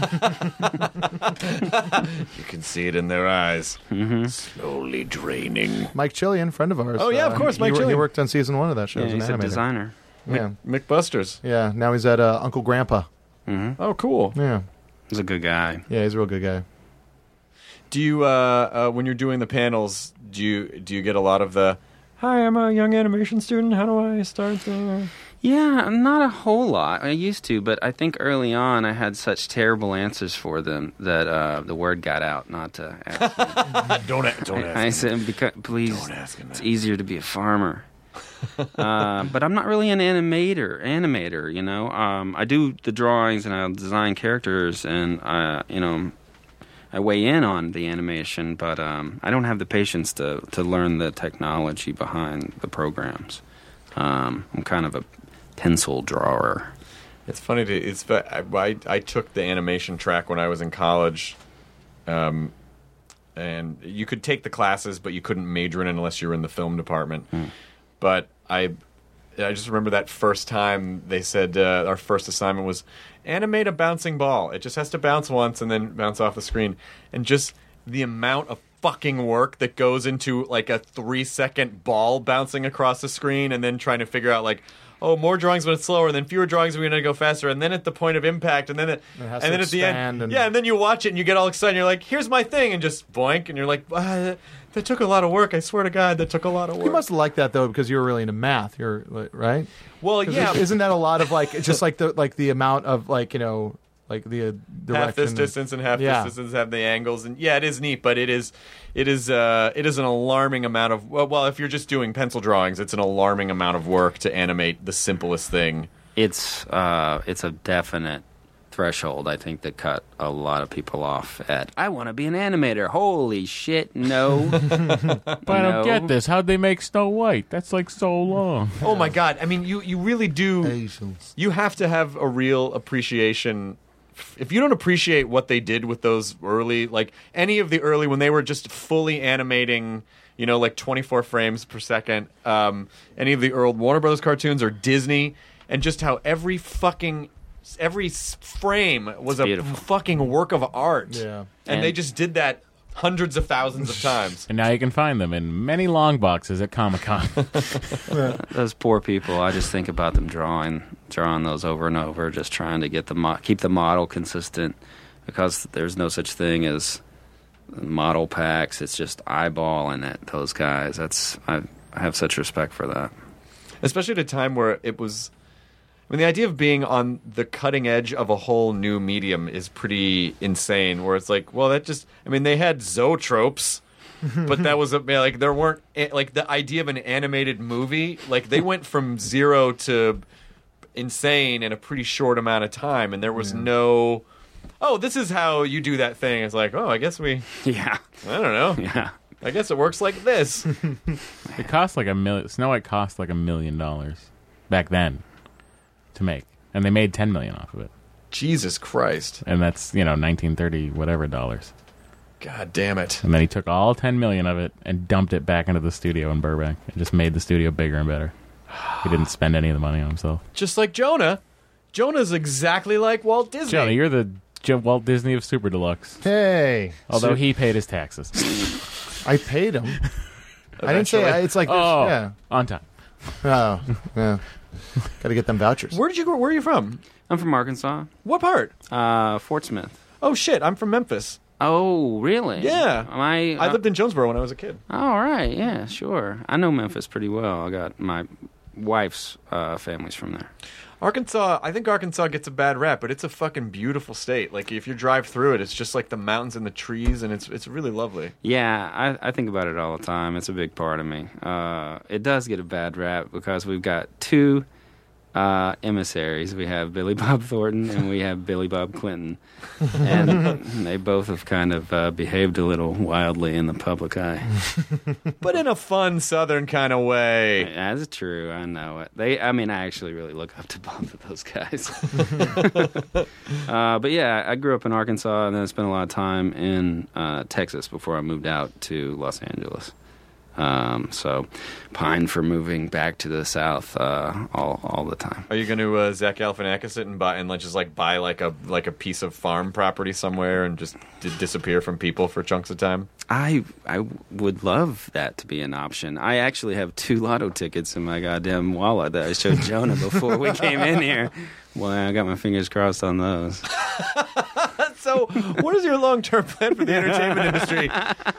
Speaker 5: You can see it in their eyes.
Speaker 8: Mm-hmm.
Speaker 5: Slowly draining.
Speaker 9: Mike Chillian, friend of ours.
Speaker 5: Oh, yeah, of course, Mike Chillian.
Speaker 9: He worked on season 1 of that show as an
Speaker 8: he's
Speaker 9: animator.
Speaker 8: a designer.
Speaker 9: Yeah.
Speaker 5: McBusters.
Speaker 9: Yeah, now he's at Uncle Grandpa.
Speaker 8: Mm-hmm.
Speaker 5: Oh, cool.
Speaker 9: Yeah.
Speaker 8: He's a good guy.
Speaker 9: Yeah, he's a real good guy.
Speaker 5: Do you, when you're doing the panels, do you get a lot of the, hi, I'm a young animation student, how do I start the...
Speaker 8: Yeah, not a whole lot. I used to, but I think early on I had such terrible answers for them that the word got out not to ask me.
Speaker 5: Don't ask
Speaker 8: I said, please,
Speaker 5: don't ask him that.
Speaker 8: It's easier to be a farmer. But I'm not really an animator, I do the drawings and I design characters, and I weigh in on the animation, but I don't have the patience to learn the technology behind the programs. I'm kind of a pencil drawer.
Speaker 5: It's funny I took the animation track when I was in college, and you could take the classes, but you couldn't major in it unless you were in the film department. But I just remember that first time they said our first assignment was animate a bouncing ball. It just has to bounce once and then bounce off the screen. And just the amount of fucking work that goes into like a 3-second ball bouncing across the screen, and then trying to figure out more drawings when it's slower, and then fewer drawings when it's going to go faster, and then at the point of impact, and then at the end, and then you watch it and you get all excited. And you're like, "Here's my thing," and just boink, and you're like, "That took a lot of work. I swear to God, that took a lot of work."
Speaker 9: You must have liked that though, because you were really into math. You're right.
Speaker 5: Well, yeah.
Speaker 9: Isn't that a lot of just the amount of the direction,
Speaker 5: half this distance and half this distance have the angles, and it is neat, but it is an alarming amount of if you're just doing pencil drawings, it's an alarming amount of work to animate the simplest thing.
Speaker 8: It's a definite threshold, I think, that cut a lot of people off at, I want to be an animator. Holy shit, no.
Speaker 6: But I don't get this. How'd they make Snow White? That's like so long.
Speaker 5: Oh my God! I mean, you really do.
Speaker 9: Asians.
Speaker 5: You have to have a real appreciation. If you don't appreciate what they did with those early, like any of the early, when they were just fully animating, like 24 frames per second, any of the early Warner Brothers cartoons or Disney, and just how every frame was a fucking work of art.
Speaker 9: Yeah.
Speaker 5: And they just did that hundreds of thousands of times.
Speaker 6: And now you can find them in many long boxes at Comic-Con.
Speaker 8: Those poor people, I just think about them drawing those over and over, just trying to get keep the model consistent, because there's no such thing as model packs. It's just eyeballing at those guys. I have such respect for that. Especially
Speaker 5: at a time where it was... I mean, the idea of being on the cutting edge of a whole new medium is pretty insane, where it's like, well, that just... I mean, they had zoetropes, but that was... like, there weren't... Like, the idea of an animated movie, like, they went from zero to insane in a pretty short amount of time, and there was no... Oh, this is how you do that thing. It's like, oh, I guess we...
Speaker 8: Yeah.
Speaker 5: I don't know.
Speaker 8: Yeah.
Speaker 5: I guess it works like this.
Speaker 6: It cost like $1 million. Snow White cost like $1 million back then to make, and they made $10 million off of it.
Speaker 5: Jesus Christ!
Speaker 6: And that's 1930 whatever dollars.
Speaker 5: God damn it!
Speaker 6: And then he took all $10 million of it and dumped it back into the studio in Burbank, and just made the studio bigger and better. He didn't spend any of the money on himself.
Speaker 5: Just like Jonah. Jonah's exactly like Walt Disney.
Speaker 6: Jonah, you're the Walt Disney of Super Deluxe.
Speaker 9: Hey,
Speaker 6: although he paid his taxes.
Speaker 9: I paid him. I didn't say it's like
Speaker 6: on time.
Speaker 9: Oh, yeah. Got to get them vouchers.
Speaker 5: Where are you from?
Speaker 8: I'm from Arkansas.
Speaker 5: What part?
Speaker 8: Fort Smith.
Speaker 5: Oh shit! I'm from Memphis.
Speaker 8: Oh, really?
Speaker 5: Yeah. I lived in Jonesboro when I was a kid.
Speaker 8: All right. Yeah, sure. I know Memphis pretty well. I got my wife's family's from there.
Speaker 5: Arkansas, I think Arkansas gets a bad rap, but it's a fucking beautiful state. Like, if you drive through it, it's just like the mountains and the trees, and it's really lovely.
Speaker 8: Yeah, I think about it all the time. It's a big part of me. It does get a bad rap because we've got two emissaries. We have Billy Bob Thornton and we have Billy Bob Clinton. And they both have kind of behaved a little wildly in the public eye.
Speaker 5: But in a fun Southern kind of way.
Speaker 8: That's true. I know it. I actually really look up to both of those guys. But yeah, I grew up in Arkansas and then I spent a lot of time in Texas before I moved out to Los Angeles. So pine for moving back to the South all the time.
Speaker 5: Are you going to Zach Galifianakis it and buy like a piece of farm property somewhere and just disappear from people for chunks of time?
Speaker 8: I would love that to be an option. I actually have 2 lotto tickets in my goddamn wallet that I showed Jonah before we came in here. Well, I got my fingers crossed on those.
Speaker 5: So, what is your long-term plan for the entertainment industry?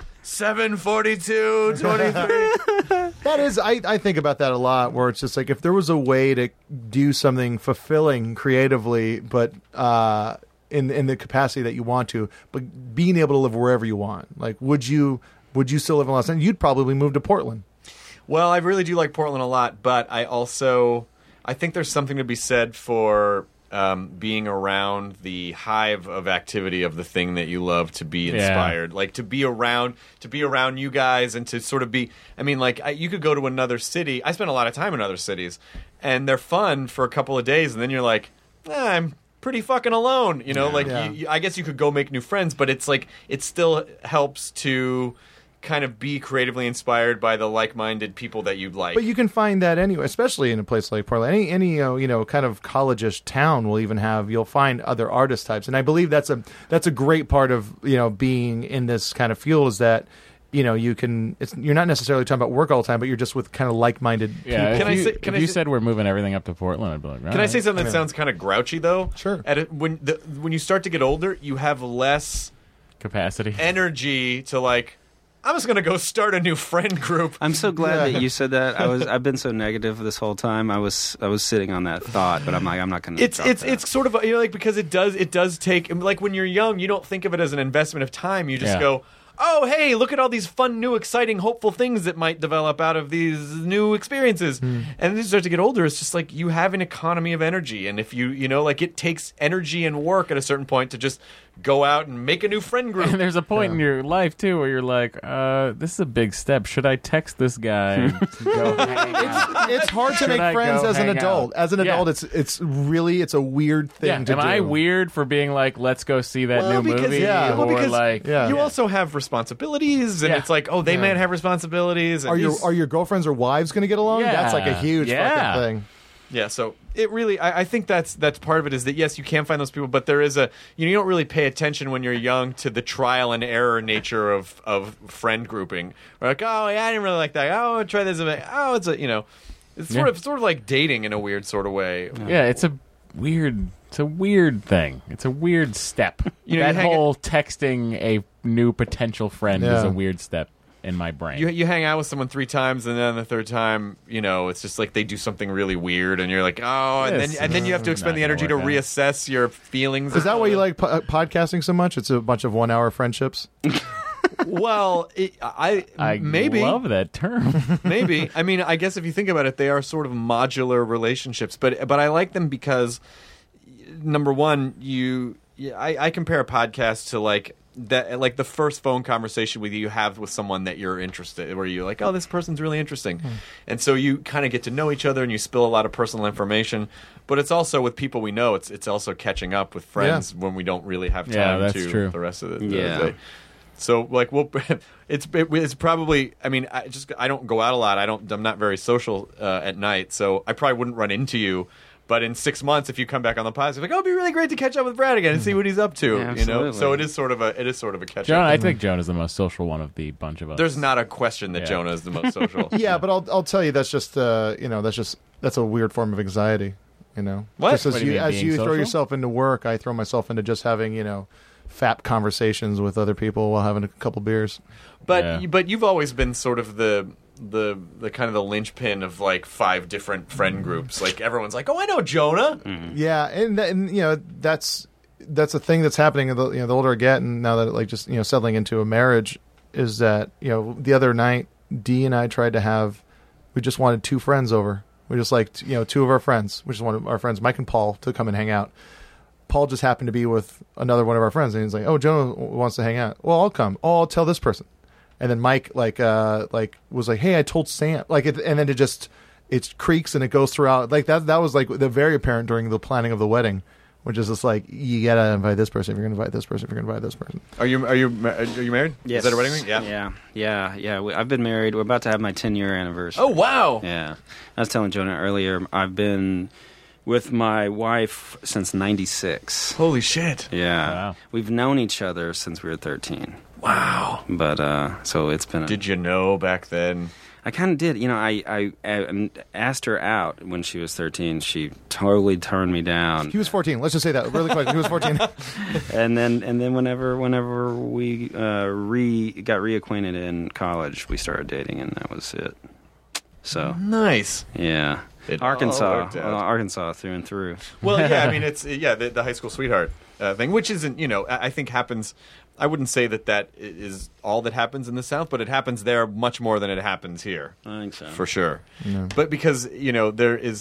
Speaker 5: 7/42/23.
Speaker 9: That is, I think about that a lot, where it's just like, if there was a way to do something fulfilling creatively, but in the capacity that you want to, but being able to live wherever you want. Like, would you still live in Los Angeles? You'd probably move to Portland.
Speaker 5: Well, I really do like Portland a lot, but I think there's something to be said for being around the hive of activity of the thing that you love, to be inspired, like to be around you guys, and to sort of be. I mean, like you could go to another city. I spent a lot of time in other cities, and they're fun for a couple of days, and then you're like, I'm pretty fucking alone, I guess you could go make new friends, but it's like it still helps to kind of be creatively inspired by the like-minded people that you like.
Speaker 9: But you can find that anywhere, especially in a place like Portland. Any kind of college-ish town will even you'll find other artist types, and I believe that's a great part of being in this kind of field, is that you're not necessarily talking about work all the time, but you're just with kind of like-minded people.
Speaker 6: If you said we're moving everything up to Portland, I'd be like,
Speaker 5: Can I say something that sounds kind of grouchy, though?
Speaker 9: Sure.
Speaker 5: When you start to get older, you have less
Speaker 6: capacity,
Speaker 5: energy to I'm just gonna go start a new friend group.
Speaker 8: I'm so glad that you said that. I've been so negative this whole time. I was sitting on that thought, but I'm like, I'm not gonna.
Speaker 5: It's sort of because it does take, like when you're young, you don't think of it as an investment of time. You just go, oh, hey, look at all these fun, new, exciting, hopeful things that might develop out of these new experiences. And then you start to get older, it's just like you have an economy of energy. And if you know, like it takes energy and work at a certain point to just go out and make a new friend group.
Speaker 6: And there's a point in your life, too, where you're like, this is a big step. Should I text this guy to go hang out?
Speaker 9: It's hard to make friends as an adult. As an adult, it's a weird thing to
Speaker 6: do. Am I weird for being like, let's go see that new movie?
Speaker 5: You also have responsibilities, and it's like, oh, they might have responsibilities. And
Speaker 9: are your girlfriends or wives going to get along? That's like a huge fucking thing.
Speaker 5: Yeah, so it really, I think that's part of it is that, yes, you can find those people, but there is you don't really pay attention when you're young to the trial and error nature of friend grouping. We're like, oh, yeah, I didn't really like that. Oh, I'll try this. Oh, it's it's sort of like dating in a weird sort of way.
Speaker 6: Yeah, it's a weird thing. It's a weird step. That whole texting a new potential friend is a weird step in my brain.
Speaker 5: You hang out with someone 3 times, and then the third time, it's just like they do something really weird, and you're like, oh, and then you have to expend the energy to reassess your feelings.
Speaker 9: Is that why you like podcasting so much? It's a bunch of 1 hour friendships.
Speaker 5: Well, I maybe
Speaker 6: love that term.
Speaker 5: Maybe. I mean, I guess if you think about it, they are sort of modular relationships, but I like them because, number one, I compare a podcast to like the first phone conversation you have with someone that you're interested, where you're like, oh, this person's really interesting. And so you kind of get to know each other and you spill a lot of personal information. But it's also with people we know, it's also catching up with friends when we don't really have time to the rest of the day. So like it's probably, I mean, I don't go out a lot. I'm not very social at night, so I probably wouldn't run into you. But in 6 months, if you come back on the podcast, you're like, oh, it'd be really great to catch up with Brad again and see what he's up to.
Speaker 8: Yeah,
Speaker 5: So it is sort of a catch up.
Speaker 6: Jonah, I think Jonah's the most social one of the bunch of us.
Speaker 5: There's not a question that Jonah is the most social.
Speaker 9: Yeah, but I'll tell you, that's just that's a weird form of anxiety.
Speaker 5: What?
Speaker 9: Just as you throw yourself into work, I throw myself into just having fap conversations with other people while having a couple beers.
Speaker 5: But you've always been sort of the kind of the linchpin of like 5 different friend groups. Like everyone's like, oh, I know Jonah.
Speaker 9: Yeah, and that's a thing that's happening. The older I get, and now that like just settling into a marriage, is that the other night Dee and I tried to have, we just wanted 2 friends over. We just liked 2 of our friends. We just wanted our friends Mike and Paul to come and hang out. Paul just happened to be with another one of our friends, and he's like, "Oh, Jonah wants to hang out. Well, I'll come. Oh, I'll tell this person." And then Mike was like, "Hey, I told Sam." And then it creaks and it goes throughout. Like that was like the very apparent during the planning of the wedding, which is just like, you gotta invite this person if you're gonna invite this person if you're gonna invite this person.
Speaker 5: Are you married?
Speaker 8: Yes.
Speaker 5: Is that a wedding ring?
Speaker 8: Yeah. I've been married. We're about to have my 10-year anniversary.
Speaker 5: Oh wow!
Speaker 8: Yeah, I was telling Jonah earlier. I've been with my wife since '96.
Speaker 5: Holy shit!
Speaker 8: Yeah,
Speaker 6: wow.
Speaker 8: We've known each other since we were 13.
Speaker 5: Wow!
Speaker 8: But so it's been.
Speaker 5: Did you know back then?
Speaker 8: I kind of did. I asked her out when she was 13. She totally turned me down.
Speaker 9: He was 14. Let's just say that really quick. He was 14.
Speaker 8: and then whenever we got reacquainted in college, we started dating, and that was it. So
Speaker 5: nice.
Speaker 8: Yeah. Arkansas through and through.
Speaker 5: Well, yeah, I mean, it's the high school sweetheart thing, which isn't, I think happens. I wouldn't say that is all that happens in the South, but it happens there much more than it happens here.
Speaker 8: I think so.
Speaker 5: For sure. Yeah. But because, there is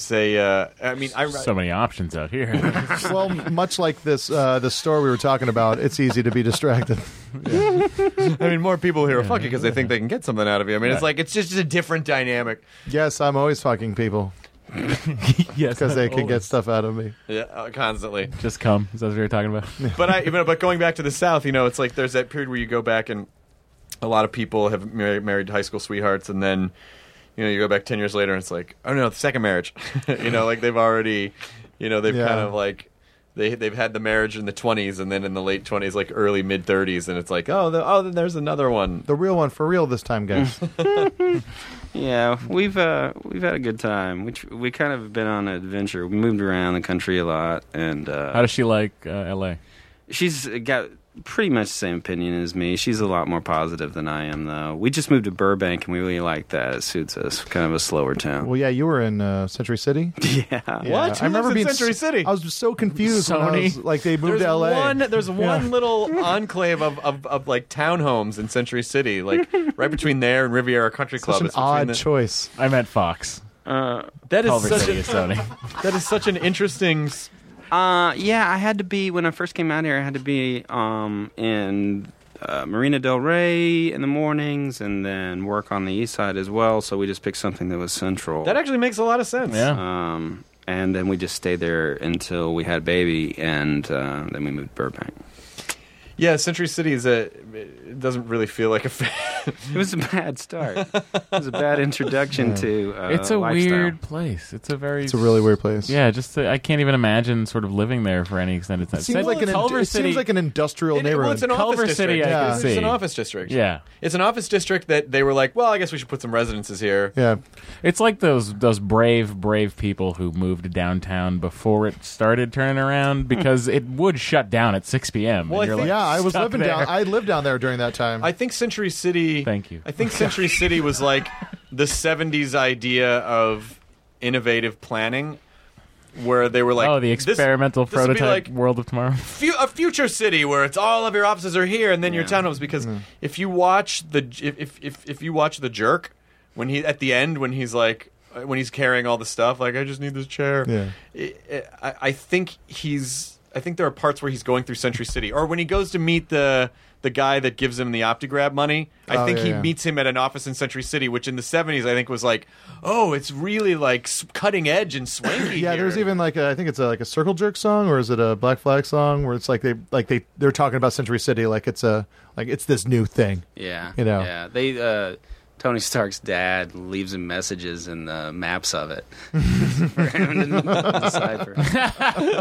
Speaker 5: so
Speaker 6: many options out here.
Speaker 9: Well, much like this store we were talking about, it's easy to be distracted.
Speaker 5: Yeah. I mean, more people here are fucking because they think they can get something out of you. I mean, it's just a different dynamic.
Speaker 9: Yes, I'm always fucking people.
Speaker 6: Yes,
Speaker 9: because they can get stuff out of me.
Speaker 5: Yeah, constantly.
Speaker 6: Just come. Is that what you're talking about?
Speaker 5: But going back to the South, it's like there's that period where you go back and a lot of people have married high school sweethearts, and then you go back 10 years later and it's like, oh no, the second marriage. Like they've already, kind of like they've had the marriage in the 20s, and then in the late 20s, like early mid 30s, and it's like, then there's another one,
Speaker 9: the real one for real this time, guys.
Speaker 8: Yeah, we've had a good time. We kind of been on an adventure. We moved around the country a lot, and
Speaker 6: how does she like L.A.?
Speaker 8: She's got pretty much the same opinion as me. She's a lot more positive than I am, though. We just moved to Burbank, and we really like that. It suits us. Kind of a slower town.
Speaker 9: Well, yeah, you were in Century City.
Speaker 8: Yeah.
Speaker 5: What?
Speaker 9: I remember being
Speaker 5: Century City.
Speaker 9: I was just so confused when I
Speaker 6: Sony?
Speaker 9: was, like, they moved to LA.
Speaker 5: There's one little enclave of like townhomes in Century City, like right between there and Riviera Country Club.
Speaker 9: Such an
Speaker 5: It's between
Speaker 9: odd
Speaker 5: the-
Speaker 9: choice.
Speaker 6: I meant Fox.
Speaker 5: That is
Speaker 6: Culver
Speaker 5: such
Speaker 6: City is Sony.
Speaker 5: that is such an interesting.
Speaker 8: Yeah, I had to be, when I first came out here, I had to be in Marina Del Rey in the mornings and then work on the east side as well, so we just picked something that was central.
Speaker 5: That actually makes a lot of sense.
Speaker 6: Yeah.
Speaker 8: And then we just stayed there until we had baby, and then we moved to Burbank.
Speaker 5: Yeah, Century City it doesn't really feel like a
Speaker 8: It was a bad start. It was a bad introduction to
Speaker 6: It's a
Speaker 8: lifestyle.
Speaker 6: weird place. It's a really
Speaker 9: weird place.
Speaker 6: Yeah, I can't even imagine sort of living there for any extended time.
Speaker 9: It seems like an industrial neighborhood.
Speaker 5: Well, it's an
Speaker 6: Culver
Speaker 5: office
Speaker 6: City,
Speaker 5: district.
Speaker 6: I can see.
Speaker 5: It's an office district.
Speaker 6: Yeah.
Speaker 5: It's an office district that they were like, well, I guess we should put some residences here.
Speaker 9: Yeah.
Speaker 6: It's like those brave people who moved downtown before it started turning around because it would shut down at 6 p.m.
Speaker 5: Well,
Speaker 6: and you're like,
Speaker 9: I was
Speaker 6: stuck
Speaker 9: living
Speaker 6: there.
Speaker 9: down. I lived down there during that time.
Speaker 5: I think Century City.
Speaker 6: Thank you.
Speaker 5: I think Century City was like the 70s idea of innovative planning, where they were like,
Speaker 6: the experimental
Speaker 5: this would be
Speaker 6: prototype
Speaker 5: like
Speaker 6: world of tomorrow.
Speaker 5: a future city where it's all of your offices are here and then your townhomes. Because if you watch if you watch The Jerk, when he at the end when he's like when he's carrying all the stuff, like I just need this chair.
Speaker 9: Yeah.
Speaker 5: I think there are parts where he's going through Century City, or when he goes to meet the guy that gives him the OptiGrab money. I think he meets him at an office in Century City, which in the 70s I think was like, oh, it's really like cutting edge and swanky.
Speaker 9: Yeah,
Speaker 5: here.
Speaker 9: there's even like I think it's like a Circle Jerk song, or is it a Black Flag song where it's like they're talking about Century City like it's this new thing.
Speaker 8: Yeah.
Speaker 9: You know.
Speaker 8: Yeah. They Tony Stark's dad leaves him messages in the maps of it for him to decipher.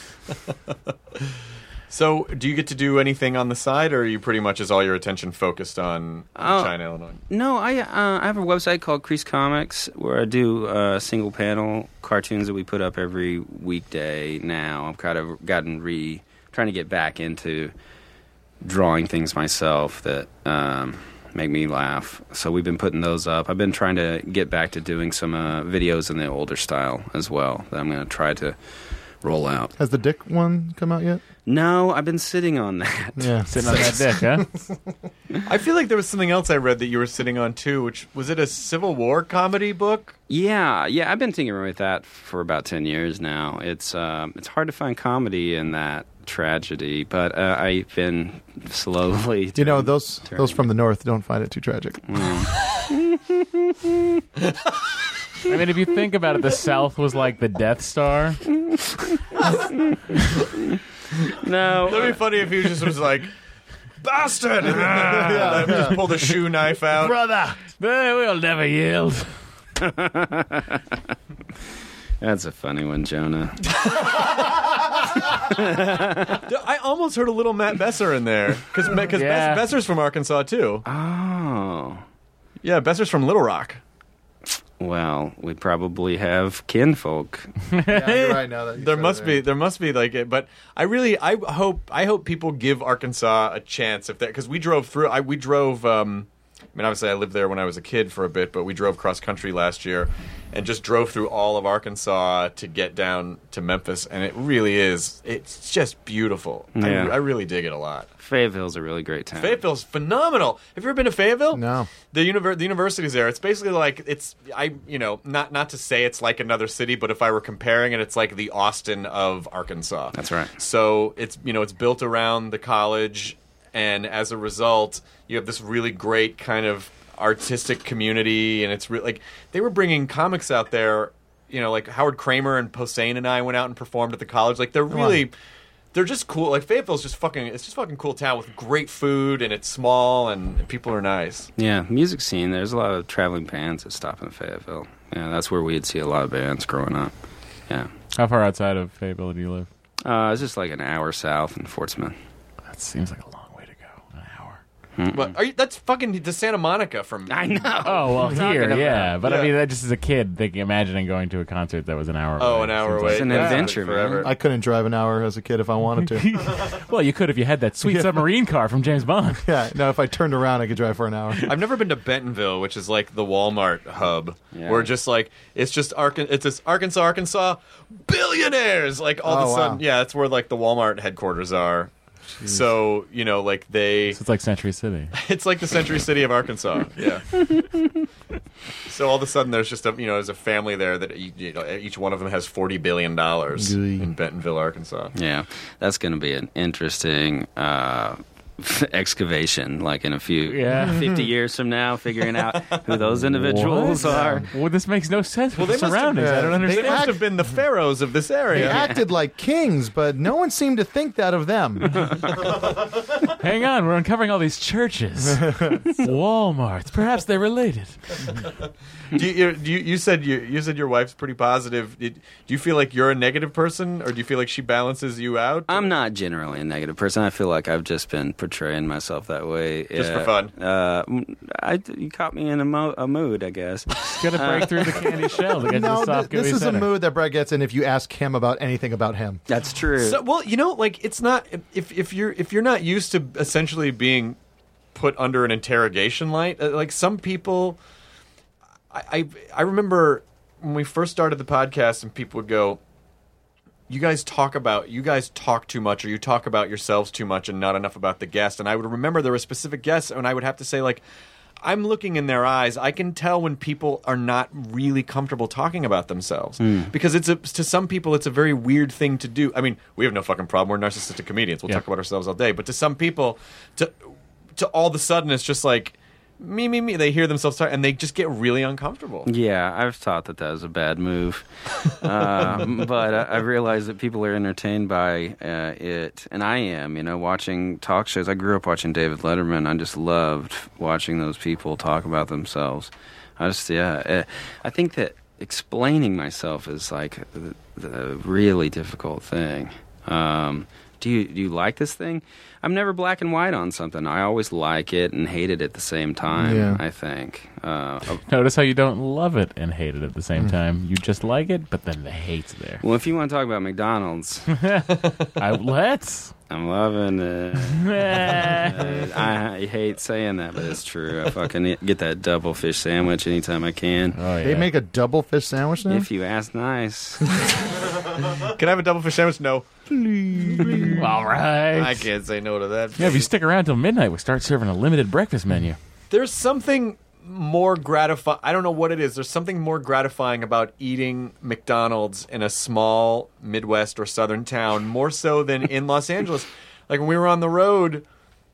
Speaker 5: So, do you get to do anything on the side, or are you pretty much is all your attention focused on China, Illinois?
Speaker 8: No, I have a website called Crease Comics where I do single panel cartoons that we put up every weekday. Now I've kind of trying to get back into drawing things myself that make me laugh. So we've been putting those up. I've been trying to get back to doing some videos in the older style as well that I'm going to try to roll out.
Speaker 9: Has the Dick one come out yet?
Speaker 8: No, I've been sitting on that.
Speaker 9: Yeah,
Speaker 6: Sitting on that dick, huh?
Speaker 5: I feel like there was something else I read that you were sitting on too, which was it a Civil War comedy book?
Speaker 8: Yeah, I've been tinkering with that for about 10 years now. It's hard to find comedy in that tragedy, but I've been slowly.
Speaker 9: Those from the north don't find it too tragic.
Speaker 6: I mean, if you think about it, the South was like the Death Star.
Speaker 8: No,
Speaker 5: That'd be funny if he just was like, bastard! Just pulled a shoe knife out.
Speaker 9: Brother!
Speaker 6: We'll never yield.
Speaker 8: that's a funny one, Jonah.
Speaker 5: I almost heard a little Matt Besser in there because
Speaker 6: Yeah.
Speaker 5: Besser's from Arkansas too.
Speaker 8: Oh,
Speaker 5: Yeah, Besser's from Little Rock.
Speaker 8: well, we probably have kinfolk.
Speaker 9: Yeah, you're right now that you
Speaker 5: There
Speaker 9: said
Speaker 5: must be like it, but I hope people give Arkansas a chance because we drove through. We drove. I mean, obviously, I lived there when I was a kid for a bit, but we drove cross country last year and just drove through all of Arkansas to get down to Memphis, and it really is. It's just beautiful.
Speaker 8: Yeah.
Speaker 5: I really dig it a lot.
Speaker 8: Fayetteville's a really great town.
Speaker 5: Fayetteville's phenomenal. Have you ever been to Fayetteville?
Speaker 9: No.
Speaker 5: The university's there. It's basically like not to say it's like another city, but if I were comparing it, it's like the Austin of Arkansas.
Speaker 8: That's right.
Speaker 5: So it's built around the college, and as a result, you have this really great kind of artistic community, and it's really like they were bringing comics out there. Like Howard Kramer and Posehn and I went out and performed at the college. Like they're really. They're just cool. Like Fayetteville's just fucking cool town with great food, and it's small, and people are nice.
Speaker 8: Yeah, music scene. There's a lot of traveling bands that stop in Fayetteville. Yeah, that's where we'd see a lot of bands growing up. Yeah.
Speaker 6: How far outside of Fayetteville do you live?
Speaker 8: It's just like an hour south in Fort Smith.
Speaker 6: That seems like a long way to go. An hour.
Speaker 5: But that's fucking to Santa Monica from.
Speaker 8: I know.
Speaker 6: Oh, well, here, yeah. But I
Speaker 5: Yeah.
Speaker 6: mean, that just as a kid, imagining going to a concert that was an hour away.
Speaker 5: Oh, an hour
Speaker 6: Seems
Speaker 5: away.
Speaker 8: It's an
Speaker 5: Yeah.
Speaker 8: adventure,
Speaker 5: Forever.
Speaker 8: man.
Speaker 9: I couldn't drive an hour as a kid if I wanted to.
Speaker 6: Well, you could if you had that sweet submarine car from James Bond.
Speaker 9: Yeah, no, if I turned around, I could drive for an hour.
Speaker 5: I've never been to Bentonville, which is like the Walmart hub,
Speaker 8: Yeah.
Speaker 5: where just like it's this Arkansas billionaires. Like all of
Speaker 9: Oh,
Speaker 5: a sudden,
Speaker 9: wow.
Speaker 5: yeah, that's where like the Walmart headquarters are. So like they,
Speaker 6: So it's like Century City.
Speaker 5: it's like the Century City of Arkansas. Yeah. So all of a sudden, there's just there's a family there that each one of them has $40 billion in Bentonville, Arkansas.
Speaker 8: Yeah, that's going to be an interesting excavation, like in a few 50 years from now, figuring out who those individuals are.
Speaker 6: Well, this makes no sense with
Speaker 5: they
Speaker 6: the
Speaker 5: must have-
Speaker 6: surroundings. I don't
Speaker 9: They
Speaker 6: understand.
Speaker 5: They must have been the pharaohs of this
Speaker 9: They
Speaker 5: area.
Speaker 9: acted like kings, but no one seemed to think that of them.
Speaker 6: Hang on, we're uncovering all these churches, Walmarts. Perhaps they're related.
Speaker 5: You said your wife's pretty positive. Do you feel like you're a negative person, or do you feel like she balances you out?
Speaker 8: I'm not generally a negative person. I feel like I've just been portraying myself that way.
Speaker 5: Just for fun.
Speaker 8: You caught me in a mood, I guess.
Speaker 6: Got to break through the candy shell to get to
Speaker 9: No,
Speaker 6: the soft,
Speaker 9: this
Speaker 6: gooey
Speaker 9: is
Speaker 6: center.
Speaker 9: a mood that Brett gets in if you ask him about anything about him.
Speaker 8: That's true.
Speaker 5: So, well, like it's not if you're not used to essentially being put under an interrogation light. Like some people, I remember when we first started the podcast, and people would go, "You guys talk too much, or you talk about yourselves too much, and not enough about the guest." And I would remember there were specific guests, and I would have to say, like, I'm looking in their eyes. I can tell when people are not really comfortable talking about themselves because to some people it's a very weird thing to do. I mean, we have no fucking problem. We're narcissistic comedians. We'll talk about ourselves all day. But to some people, to all of a sudden it's just like me. They hear themselves talk and they just get really uncomfortable.
Speaker 8: Yeah, I've thought that was a bad move. But I realize that people are entertained by it. And I am, watching talk shows. I grew up watching David Letterman. I just loved watching those people talk about themselves. I think that explaining myself is like the really difficult thing. Do you like this thing? I'm never black and white on something. I always like it and hate it at the same time,
Speaker 9: Yeah.
Speaker 8: I think.
Speaker 6: Notice how you don't love it and hate it at the same time. You just like it, but then the hate's there.
Speaker 8: Well, if you want to talk about McDonald's,
Speaker 6: Let's.
Speaker 8: I'm loving it. I hate saying that, but it's true. I fucking get that double fish sandwich anytime I can.
Speaker 6: Oh, yeah.
Speaker 9: They make a double fish sandwich now?
Speaker 8: If you ask nice.
Speaker 5: Can I have a double fish sandwich? No.
Speaker 6: All right.
Speaker 5: I can't say no to that.
Speaker 6: Yeah, if you stick around till midnight, we start serving a limited breakfast menu.
Speaker 5: There's something more gratifying. I don't know what it is. There's something more gratifying about eating McDonald's in a small Midwest or Southern town, more so than in Los Angeles. Like when we were on the road,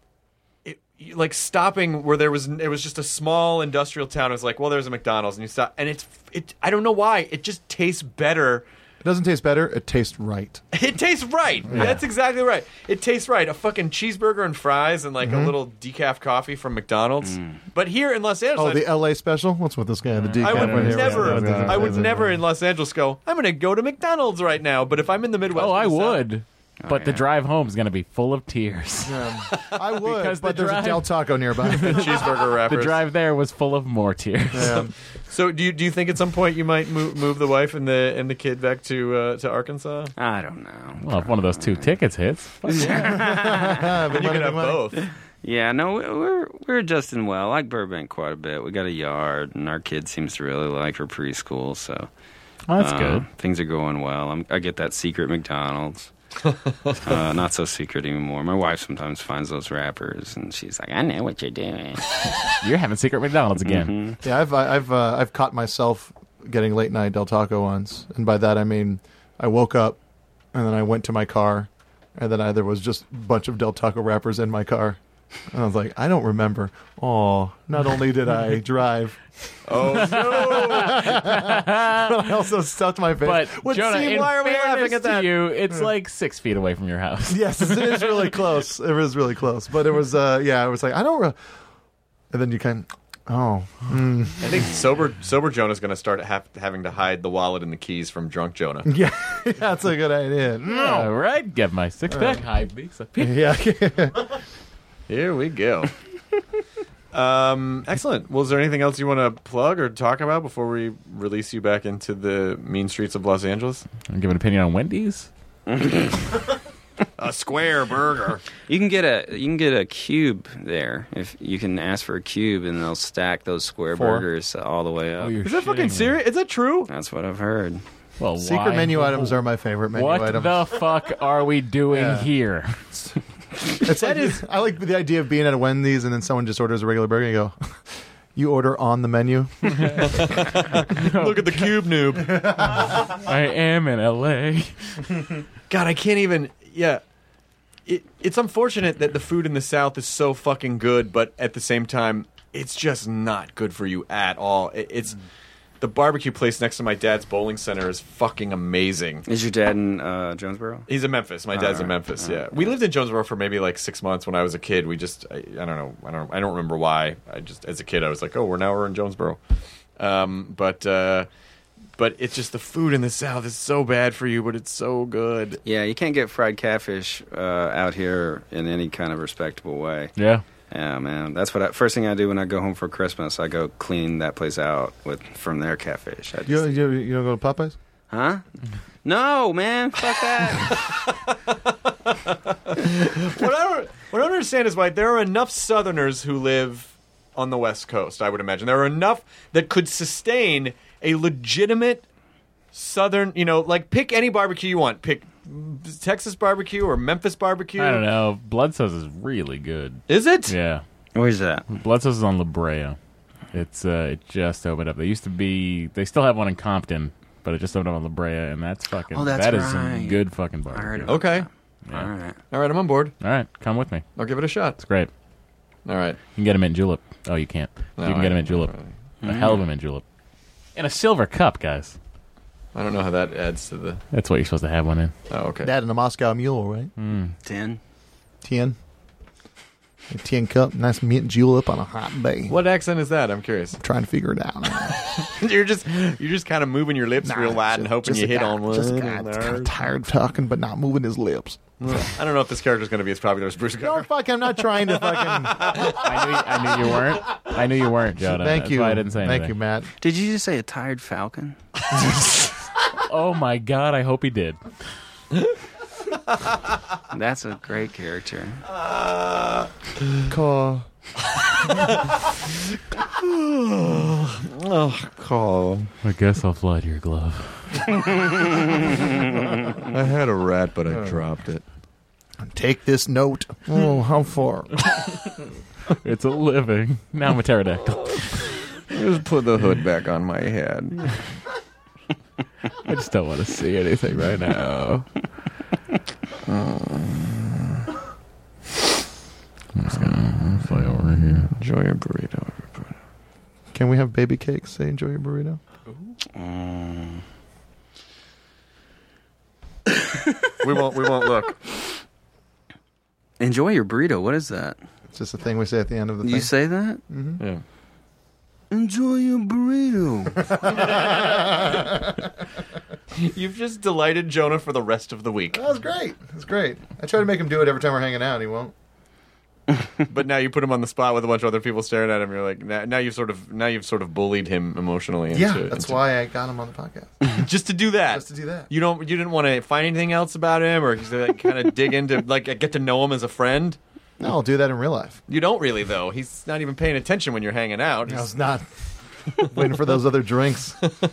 Speaker 5: like stopping where it was just a small industrial town. It was like, well, there's a McDonald's, and you stop, and it. I don't know why. It just tastes better.
Speaker 9: It doesn't taste better. It tastes right.
Speaker 5: It tastes right. Yeah. That's exactly right. It tastes right. A fucking cheeseburger and fries and like a little decaf coffee from McDonald's. But here in Los Angeles,
Speaker 9: Oh, the L.A. special? What's with this guy? The decaf
Speaker 5: I would
Speaker 9: right here.
Speaker 5: never in Los Angeles go, I'm going to go to McDonald's right now. But if I'm in the Midwest,
Speaker 6: Oh, I
Speaker 5: or the South-
Speaker 6: would. But the drive home is going to be full of tears.
Speaker 9: I would,
Speaker 6: Because
Speaker 9: but
Speaker 6: the
Speaker 9: there's
Speaker 6: drive-
Speaker 9: a Del Taco nearby.
Speaker 5: cheeseburger wrappers.
Speaker 6: The drive there was full of more tears.
Speaker 5: So do you think at some point you might move the wife and the kid back to Arkansas?
Speaker 8: I don't know.
Speaker 6: Well, if one of those 2 tickets hits.
Speaker 5: You can have both.
Speaker 8: Yeah, no, we're adjusting well. I like Burbank quite a bit. We got a yard, and our kid seems to really like her preschool, so
Speaker 6: Well, that's good.
Speaker 8: Things are going well. I get that secret McDonald's. Not so secret anymore. My wife sometimes finds those wrappers, and she's like, "I know what you're doing."
Speaker 6: You're having secret McDonald's again.
Speaker 9: Yeah, I've caught myself getting late night Del Taco once, and by that I mean I woke up and then I went to my car, and then there was just a bunch of Del Taco wrappers in my car, and I was like, I don't remember. Oh, not only did I drive,
Speaker 5: Oh no!
Speaker 9: but I also stuffed my face.
Speaker 6: But
Speaker 5: Would
Speaker 6: Jonah,
Speaker 5: seem,
Speaker 6: in
Speaker 5: why are we laughing
Speaker 6: fairness
Speaker 5: at that?
Speaker 6: to you, it's like 6 feet away from your house.
Speaker 9: Yes, it is really close. It was really close, but it was I was like, I don't. And then you kind of,
Speaker 5: I think sober Jonah's going to start having to hide the wallet and the keys from drunk Jonah.
Speaker 9: yeah, that's a good idea.
Speaker 6: All right, get my 6-pack. Hide these up here.
Speaker 9: Yeah.
Speaker 5: Here we go. Excellent. Well, is there anything else you want to plug or talk about before we release you back into the mean streets of Los Angeles?
Speaker 6: Give an opinion on Wendy's.
Speaker 5: A square burger.
Speaker 8: You can get a cube there if you can ask for a cube, and they'll stack those square burgers all the way up.
Speaker 5: Is that fucking serious? Is that true?
Speaker 8: That's what I've heard.
Speaker 6: Well,
Speaker 9: Secret menu items are my favorite menu
Speaker 6: what
Speaker 9: items.
Speaker 6: the fuck are we doing here?
Speaker 9: It's I like the idea of being at a Wendy's and then someone just orders a regular burger and you go, you order on the menu.
Speaker 5: Look at the cube noob.
Speaker 6: I am in LA.
Speaker 5: God, I can't even. Yeah. It's unfortunate that the food in the South is so fucking good, but at the same time, it's just not good for you at all. It's the barbecue place next to my dad's bowling center is fucking amazing.
Speaker 8: Is your dad in Jonesboro?
Speaker 5: He's in Memphis. My dad's in Memphis. Yeah, we lived in Jonesboro for maybe like 6 months when I was a kid. We just I don't know. I don't remember why. I just as a kid I was like, oh, we're in Jonesboro. But it's just the food in the South is so bad for you, but it's so good.
Speaker 8: Yeah, you can't get fried catfish out here in any kind of respectable way.
Speaker 6: Yeah.
Speaker 8: Yeah, man. That's what first thing I do when I go home for Christmas. I go clean that place out from their catfish.
Speaker 9: You don't go to Popeyes?
Speaker 8: Huh? No, man. Fuck that.
Speaker 5: What I don't understand is why there are enough Southerners who live on the West Coast, I would imagine. There are enough that could sustain a legitimate Southern, like pick any barbecue you want. Pick Texas barbecue or Memphis barbecue.
Speaker 6: I don't know. Bloodso's is really good.
Speaker 5: Is it?
Speaker 6: Yeah.
Speaker 8: Where's that?
Speaker 6: Bloodso's is on La Brea. It just opened up. They still have one in Compton, but it just opened up on La Brea, and that's fucking.
Speaker 8: Oh, that's
Speaker 6: that is
Speaker 8: right.
Speaker 6: some good fucking barbecue.
Speaker 5: Okay.
Speaker 6: Yeah.
Speaker 5: All right, I'm on board.
Speaker 6: All right, come with me.
Speaker 5: I'll give it a shot.
Speaker 6: It's great.
Speaker 5: All right.
Speaker 6: You can get them in julep. Oh, you can't.
Speaker 5: No,
Speaker 6: you can get them in julep. A hell of a mint julep. In a silver cup, guys.
Speaker 5: I don't know how that adds to the...
Speaker 6: That's what you're supposed to have one in.
Speaker 5: Oh, okay.
Speaker 9: That and a Moscow Mule, right?
Speaker 8: 10.
Speaker 9: 10. A 10 cup, nice mint julep on a hot day.
Speaker 5: What accent is that? I'm curious.
Speaker 9: I'm trying to figure it out.
Speaker 5: You're just kind of moving your lips real wide and hoping you hit on one.
Speaker 9: Just a guy that's kind of tired of talking but not moving his lips.
Speaker 5: I don't know if this character's going to be as popular as Bruce Gutter.
Speaker 9: No, fuck, I'm not trying to fucking...
Speaker 6: I knew you weren't. I knew you weren't, Jonah.
Speaker 9: Thank you.
Speaker 6: That's why I didn't say anything.
Speaker 9: Thank you, Matt.
Speaker 8: Did you just say a tired falcon?
Speaker 6: Oh my God, I hope he did.
Speaker 8: That's a great character.
Speaker 9: Call.
Speaker 5: Call.
Speaker 6: I guess I'll fly to your glove.
Speaker 5: I had a rat, but I dropped it.
Speaker 9: Take this note. Oh, how far?
Speaker 6: It's a living. Now I'm a pterodactyl.
Speaker 5: Just put the hood back on my head.
Speaker 6: I just don't want to see anything right now. I'm just gonna fly over here.
Speaker 5: Enjoy your burrito.
Speaker 9: Can we have baby cakes? Say enjoy your burrito.
Speaker 5: We won't look.
Speaker 8: Enjoy your burrito. What is that?
Speaker 9: It's just a thing we say at the end of the thing.
Speaker 8: You say that?
Speaker 9: Mm-hmm.
Speaker 5: Yeah.
Speaker 8: Enjoy your burrito.
Speaker 5: You've just delighted Jonah for the rest of the week.
Speaker 9: That was great. That's great. I try to make him do it every time we're hanging out. He won't.
Speaker 5: But now you put him on the spot with a bunch of other people staring at him. You're like, now you've sort of bullied him emotionally.
Speaker 9: That's why I got him on the podcast.
Speaker 5: Just to do that.
Speaker 9: Just to do that.
Speaker 5: You didn't want to find anything else about him, or like, kind of dig into, like, get to know him as a friend.
Speaker 9: No, I'll do that in real life.
Speaker 5: You don't really, though. He's not even paying attention when you're hanging out.
Speaker 9: I was not waiting for those other drinks.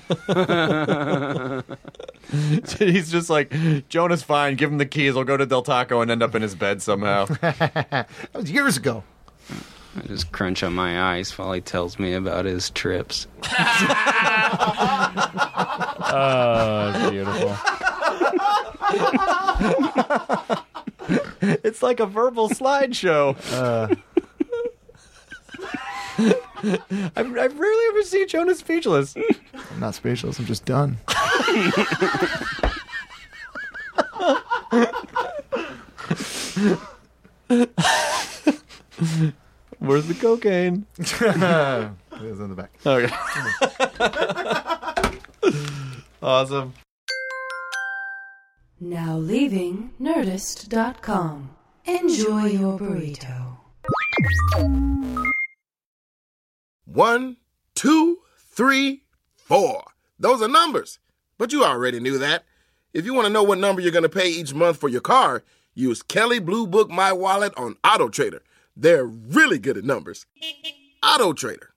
Speaker 5: He's just like, Jonah's fine. Give him the keys. I'll go to Del Taco and end up in his bed somehow.
Speaker 9: That was years ago.
Speaker 8: I just crunch on my ice while he tells me about his trips.
Speaker 6: Oh, that's beautiful.
Speaker 5: It's like a verbal slideshow. I've rarely ever seen Jonah speechless.
Speaker 9: I'm not speechless. I'm just done.
Speaker 5: Where's the cocaine?
Speaker 9: It was in the back.
Speaker 5: Okay. Awesome.
Speaker 7: Now leaving Nerdist.com. Enjoy your burrito.
Speaker 10: 1, 2, 3, 4. Those are numbers. But you already knew that. If you want to know what number you're going to pay each month for your car, use Kelley Blue Book My Wallet on AutoTrader. They're really good at numbers. AutoTrader.